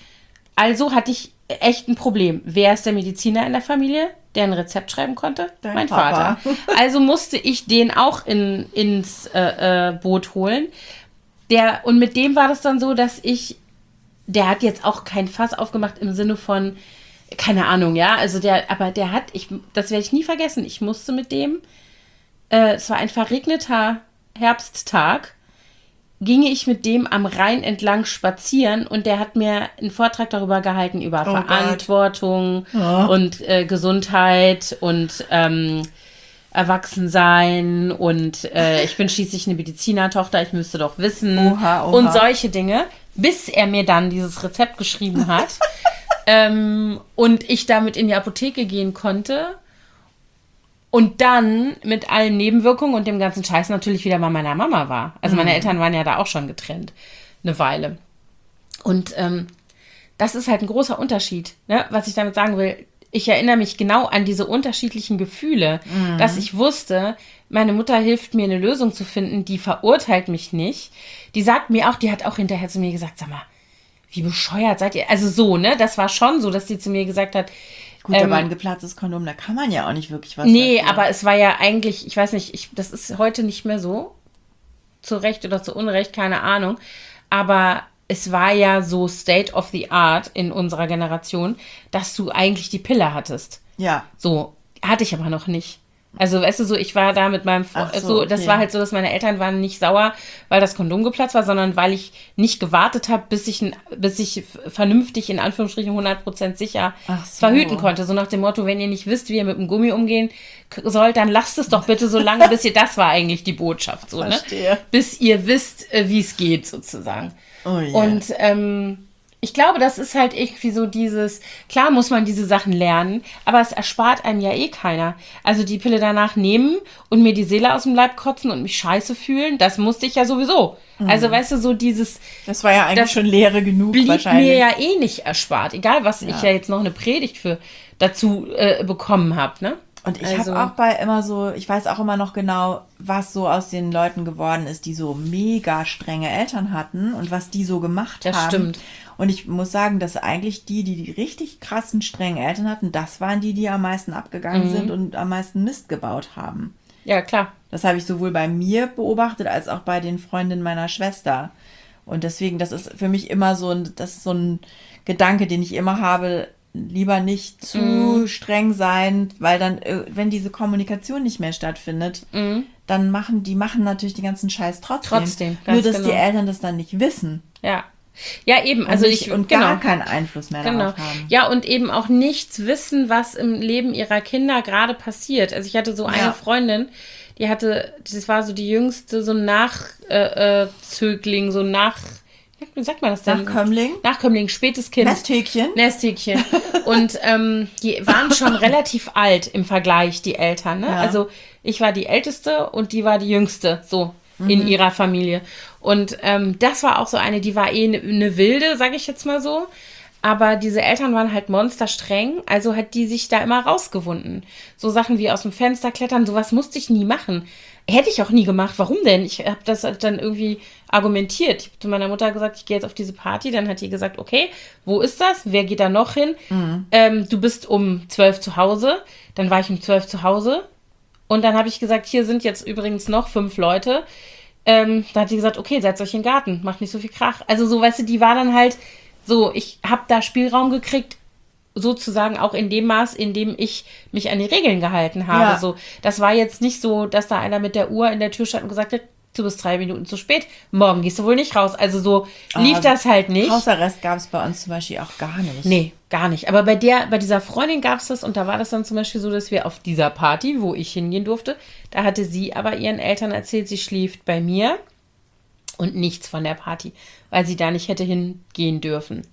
Also hatte ich echt ein Problem. Wer ist der Mediziner in der Familie, der ein Rezept schreiben konnte? Dein mein Papa. Vater. Also musste ich den auch in, ins äh, äh, Boot holen. Der, und mit dem war das dann so, dass ich, der hat jetzt auch kein Fass aufgemacht im Sinne von, keine Ahnung, ja, also der, aber der hat, ich, das werde ich nie vergessen, ich musste mit dem, äh, es war ein verregneter Herbsttag, ginge ich mit dem am Rhein entlang spazieren und der hat mir einen Vortrag darüber gehalten, über Oh Gott. Verantwortung Ja. und äh, Gesundheit und ähm, Erwachsensein und äh, ich bin schließlich eine Medizinertochter, ich müsste doch wissen Oha, oha. und solche Dinge, bis er mir dann dieses Rezept geschrieben hat ähm, und ich damit in die Apotheke gehen konnte. Und dann mit allen Nebenwirkungen und dem ganzen Scheiß natürlich wieder bei meiner Mama war. Also meine Eltern waren ja da auch schon getrennt. Eine Weile. Und ähm, das ist halt ein großer Unterschied. Ne? Was ich damit sagen will, ich erinnere mich genau an diese unterschiedlichen Gefühle. Dass ich wusste, meine Mutter hilft mir eine Lösung zu finden, die verurteilt mich nicht. Die sagt mir auch, die hat auch hinterher zu mir gesagt, sag mal, wie bescheuert seid ihr? Also so, ne? Das war schon so, dass sie zu mir gesagt hat, Gut, Ähm, aber ein geplatztes Kondom, da kann man ja auch nicht wirklich was nee, dafür. aber es war ja eigentlich, ich weiß nicht, ich, das ist heute nicht mehr so. Zu Recht oder zu Unrecht, keine Ahnung. Aber es war ja so State of the Art in unserer Generation, dass du eigentlich die Pille hattest. Ja, So. hatte ich aber noch nicht. Also, weißt du, so, ich war da mit meinem Freund, Ach so, so, das okay. war halt so, dass meine Eltern waren nicht sauer, weil das Kondom geplatzt war, sondern weil ich nicht gewartet habe, bis ich, n- bis ich vernünftig, in Anführungsstrichen, hundert Prozent sicher Ach so. verhüten konnte. So nach dem Motto, wenn ihr nicht wisst, wie ihr mit dem Gummi umgehen k- sollt, dann lasst es doch bitte so lange, bis ihr, das war eigentlich die Botschaft, so, ne? Verstehe. Bis ihr wisst, äh, wie es geht, sozusagen. Oh je. Und ähm, ich glaube, das ist halt irgendwie so dieses, klar muss man diese Sachen lernen, aber es erspart einem ja eh keiner. Also die Pille danach nehmen und mir die Seele aus dem Leib kotzen und mich scheiße fühlen, das musste ich ja sowieso. Also weißt du, so dieses Das war ja eigentlich das schon Lehre genug blieb wahrscheinlich. mir ja eh nicht erspart. Egal, was ich ja jetzt noch eine Predigt für dazu äh, bekommen habe, ne? Und ich Also- habe auch bei immer so, ich weiß auch immer noch genau, was so aus den Leuten geworden ist, die so mega strenge Eltern hatten und was die so gemacht Das haben. stimmt. Und ich muss sagen, dass eigentlich die, die die richtig krassen, strengen Eltern hatten, das waren die, die am meisten abgegangen Mhm. sind und am meisten Mist gebaut haben. Ja, klar. Das habe ich sowohl bei mir beobachtet, als auch bei den Freundinnen meiner Schwester. Und deswegen, das ist für mich immer so ein, das ist so ein Gedanke, den ich immer habe, lieber nicht zu Mhm. streng sein, weil dann, äh, wenn diese Kommunikation nicht mehr stattfindet, dann machen die machen natürlich den ganzen Scheiß trotzdem. Trotzdem, ganz Nur, dass genau. die Eltern das dann nicht wissen. Ja. Ja, eben. Also und nicht, ich und genau. gar keinen Einfluss mehr Genau. darauf haben. Ja, und eben auch nichts wissen, was im Leben ihrer Kinder gerade passiert. Also ich hatte so eine Ja. Freundin, die hatte, das war so die jüngste, so ein Nachzögling, äh, Zögling, so ein nach, wie sagt man das denn? Nachkömmling? Nachkömmling, spätes Kind. Nesthäkchen? Nesthäkchen. Und ähm, die waren schon relativ alt im Vergleich, die Eltern. Ne? Ja. Also ich war die Älteste und die war die Jüngste, so in ihrer Familie. Und ähm, das war auch so eine, die war eh eine ne Wilde, sage ich jetzt mal so. Aber diese Eltern waren halt monsterstreng, also hat die sich da immer rausgewunden. So Sachen wie aus dem Fenster klettern, sowas musste ich nie machen. Hätte ich auch nie gemacht. Warum denn? Ich habe das dann irgendwie argumentiert. Ich habe zu meiner Mutter gesagt, ich gehe jetzt auf diese Party. Dann hat die gesagt, okay, wo ist das? Wer geht da noch hin? Ähm, du bist um zwölf zu Hause. Dann war ich um zwölf zu Hause. Und dann habe ich gesagt, hier sind jetzt übrigens noch fünf Leute. Ähm, da hat die gesagt, okay, setzt euch in den Garten, macht nicht so viel Krach. Also so, weißt du, die war dann halt so, ich habe da Spielraum gekriegt, sozusagen auch in dem Maß, in dem ich mich an die Regeln gehalten habe. Ja. So, das war jetzt nicht so, dass da einer mit der Uhr in der Tür stand und gesagt hat, du bist drei Minuten zu spät, morgen gehst du wohl nicht raus. Also so lief Also das halt nicht. Hausarrest gab es bei uns zum Beispiel auch gar nicht. Nee, gar nicht. Aber bei der, bei dieser Freundin gab es das und da war das dann zum Beispiel so, dass wir auf dieser Party, wo ich hingehen durfte, da hatte sie aber ihren Eltern erzählt, sie schläft bei mir und nichts von der Party, weil sie da nicht hätte hingehen dürfen.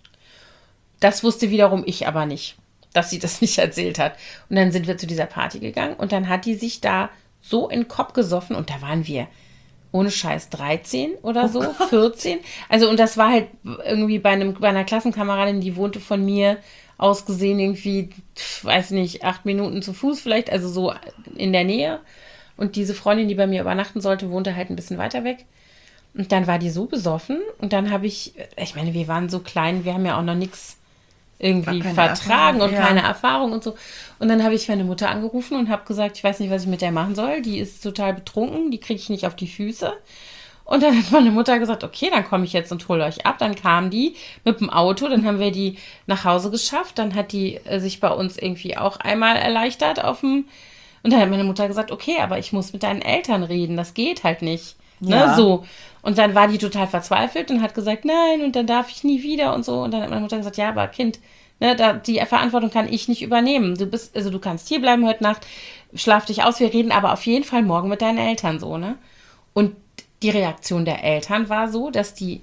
Das wusste wiederum ich aber nicht, dass sie das nicht erzählt hat. Und dann sind wir zu dieser Party gegangen und dann hat die sich da so in den Kopf gesoffen und da waren wir ohne Scheiß dreizehn oder so, vierzehn. Also und das war halt irgendwie bei, einem, bei einer Klassenkameradin, die wohnte von mir aus gesehen irgendwie, pf, weiß nicht, acht Minuten zu Fuß vielleicht, also so in der Nähe. Und diese Freundin, die bei mir übernachten sollte, wohnte halt ein bisschen weiter weg. Und dann war die so besoffen und dann habe ich, ich meine, wir waren so klein, wir haben ja auch noch nichts irgendwie Gar keine vertragen Erfahrung, und ja. keine Erfahrung und so. Und dann habe ich meine Mutter angerufen und habe gesagt, ich weiß nicht, was ich mit der machen soll. Die ist total betrunken, die kriege ich nicht auf die Füße. Und dann hat meine Mutter gesagt, okay, dann komme ich jetzt und hole euch ab. Dann kam die mit dem Auto, dann haben wir die nach Hause geschafft. Dann hat die äh, sich bei uns irgendwie auch einmal erleichtert auf dem. Und dann hat meine Mutter gesagt, okay, aber ich muss mit deinen Eltern reden, das geht halt nicht. Ja. Ne, so. Und dann war die total verzweifelt und hat gesagt, nein, und dann darf ich nie wieder und so. Und dann hat meine Mutter gesagt, ja, aber Kind, ne, da, die Verantwortung kann ich nicht übernehmen. Du bist, also du kannst hier bleiben heute Nacht, schlaf dich aus, wir reden aber auf jeden Fall morgen mit deinen Eltern so, ne? Und die Reaktion der Eltern war so, dass die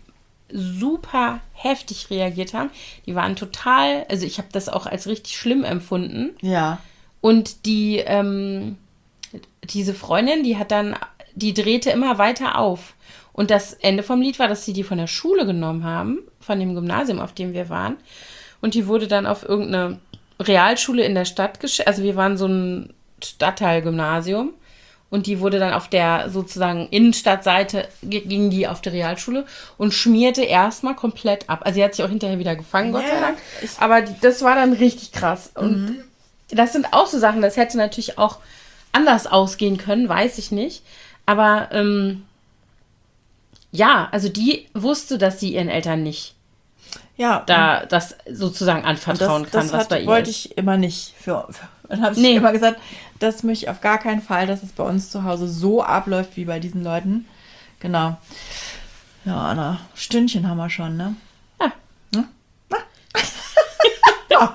super heftig reagiert haben. Die waren total, also ich habe das auch als richtig schlimm empfunden. Ja. Und die, ähm, diese Freundin, die hat dann, die drehte immer weiter auf. Und das Ende vom Lied war, dass sie die von der Schule genommen haben, von dem Gymnasium, auf dem wir waren. Und die wurde dann auf irgendeine Realschule in der Stadt geschickt. Also wir waren so ein Stadtteilgymnasium. Und die wurde dann auf der sozusagen Innenstadtseite, ging die auf die Realschule und schmierte erstmal komplett ab. Also sie hat sich auch hinterher wieder gefangen, Gott sei Ja, Dank. ich- Aber die, das war dann richtig krass. Und das sind auch so Sachen, das hätte natürlich auch anders ausgehen können, weiß ich nicht. Aber ähm, ja, also die wusste, dass sie ihren Eltern nicht Ja. da das sozusagen Und anvertrauen das, kann, das was hat, bei ihr wollte ist. ich immer nicht für, für Und habe Nee. ich immer gesagt, das möchte ich auf gar keinen Fall, dass es bei uns zu Hause so abläuft wie bei diesen Leuten. Genau. Ja, Anna, Stündchen haben wir schon, ne? Ja. Hm? Ja.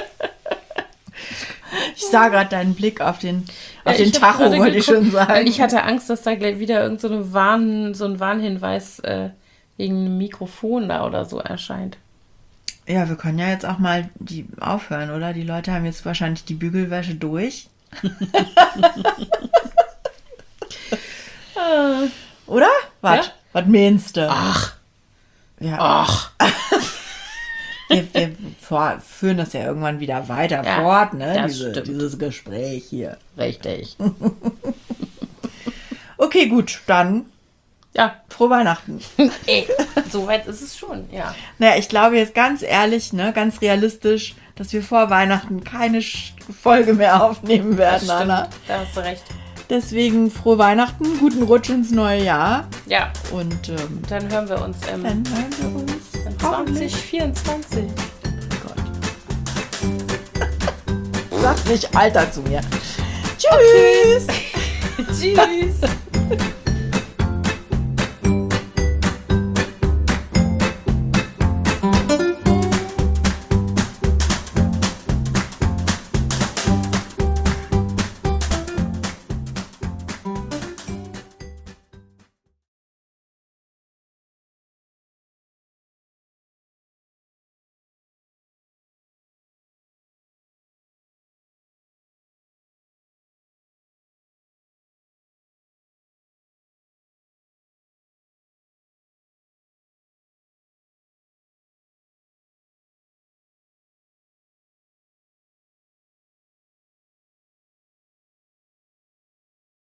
Ich sah gerade deinen Blick auf den, auf Ja, den ich hab Tacho, gerade wollte ich geguckt, schon sagen. Weil ich hatte Angst, dass da gleich wieder irgend so, eine Warn, so ein Warnhinweis äh, wegen einem Mikrofon da oder so erscheint. Ja, wir können ja jetzt auch mal die aufhören, oder? Die Leute haben jetzt wahrscheinlich die Bügelwäsche durch. Oder? Was? Ja? Was meinst du? Ach, Ja, ach. wir, wir vor, führen das ja irgendwann wieder weiter Ja, fort, ne? das Diese, stimmt. dieses Gespräch hier. Richtig. Okay, gut, dann Ja, frohe Weihnachten. ey, soweit ist es schon, ja. Naja, ich glaube jetzt ganz ehrlich, ne, ganz realistisch, dass wir vor Weihnachten keine Sch- Folge mehr aufnehmen werden, Das stimmt, Anna. da hast du recht. Deswegen frohe Weihnachten, guten Rutsch ins neue Jahr Ja, und ähm, dann hören wir uns im dann hören wir uns hoffentlich. zwanzig vierundzwanzig. Gott. Sag nicht Alter zu mir. Tschüss. Tschüss.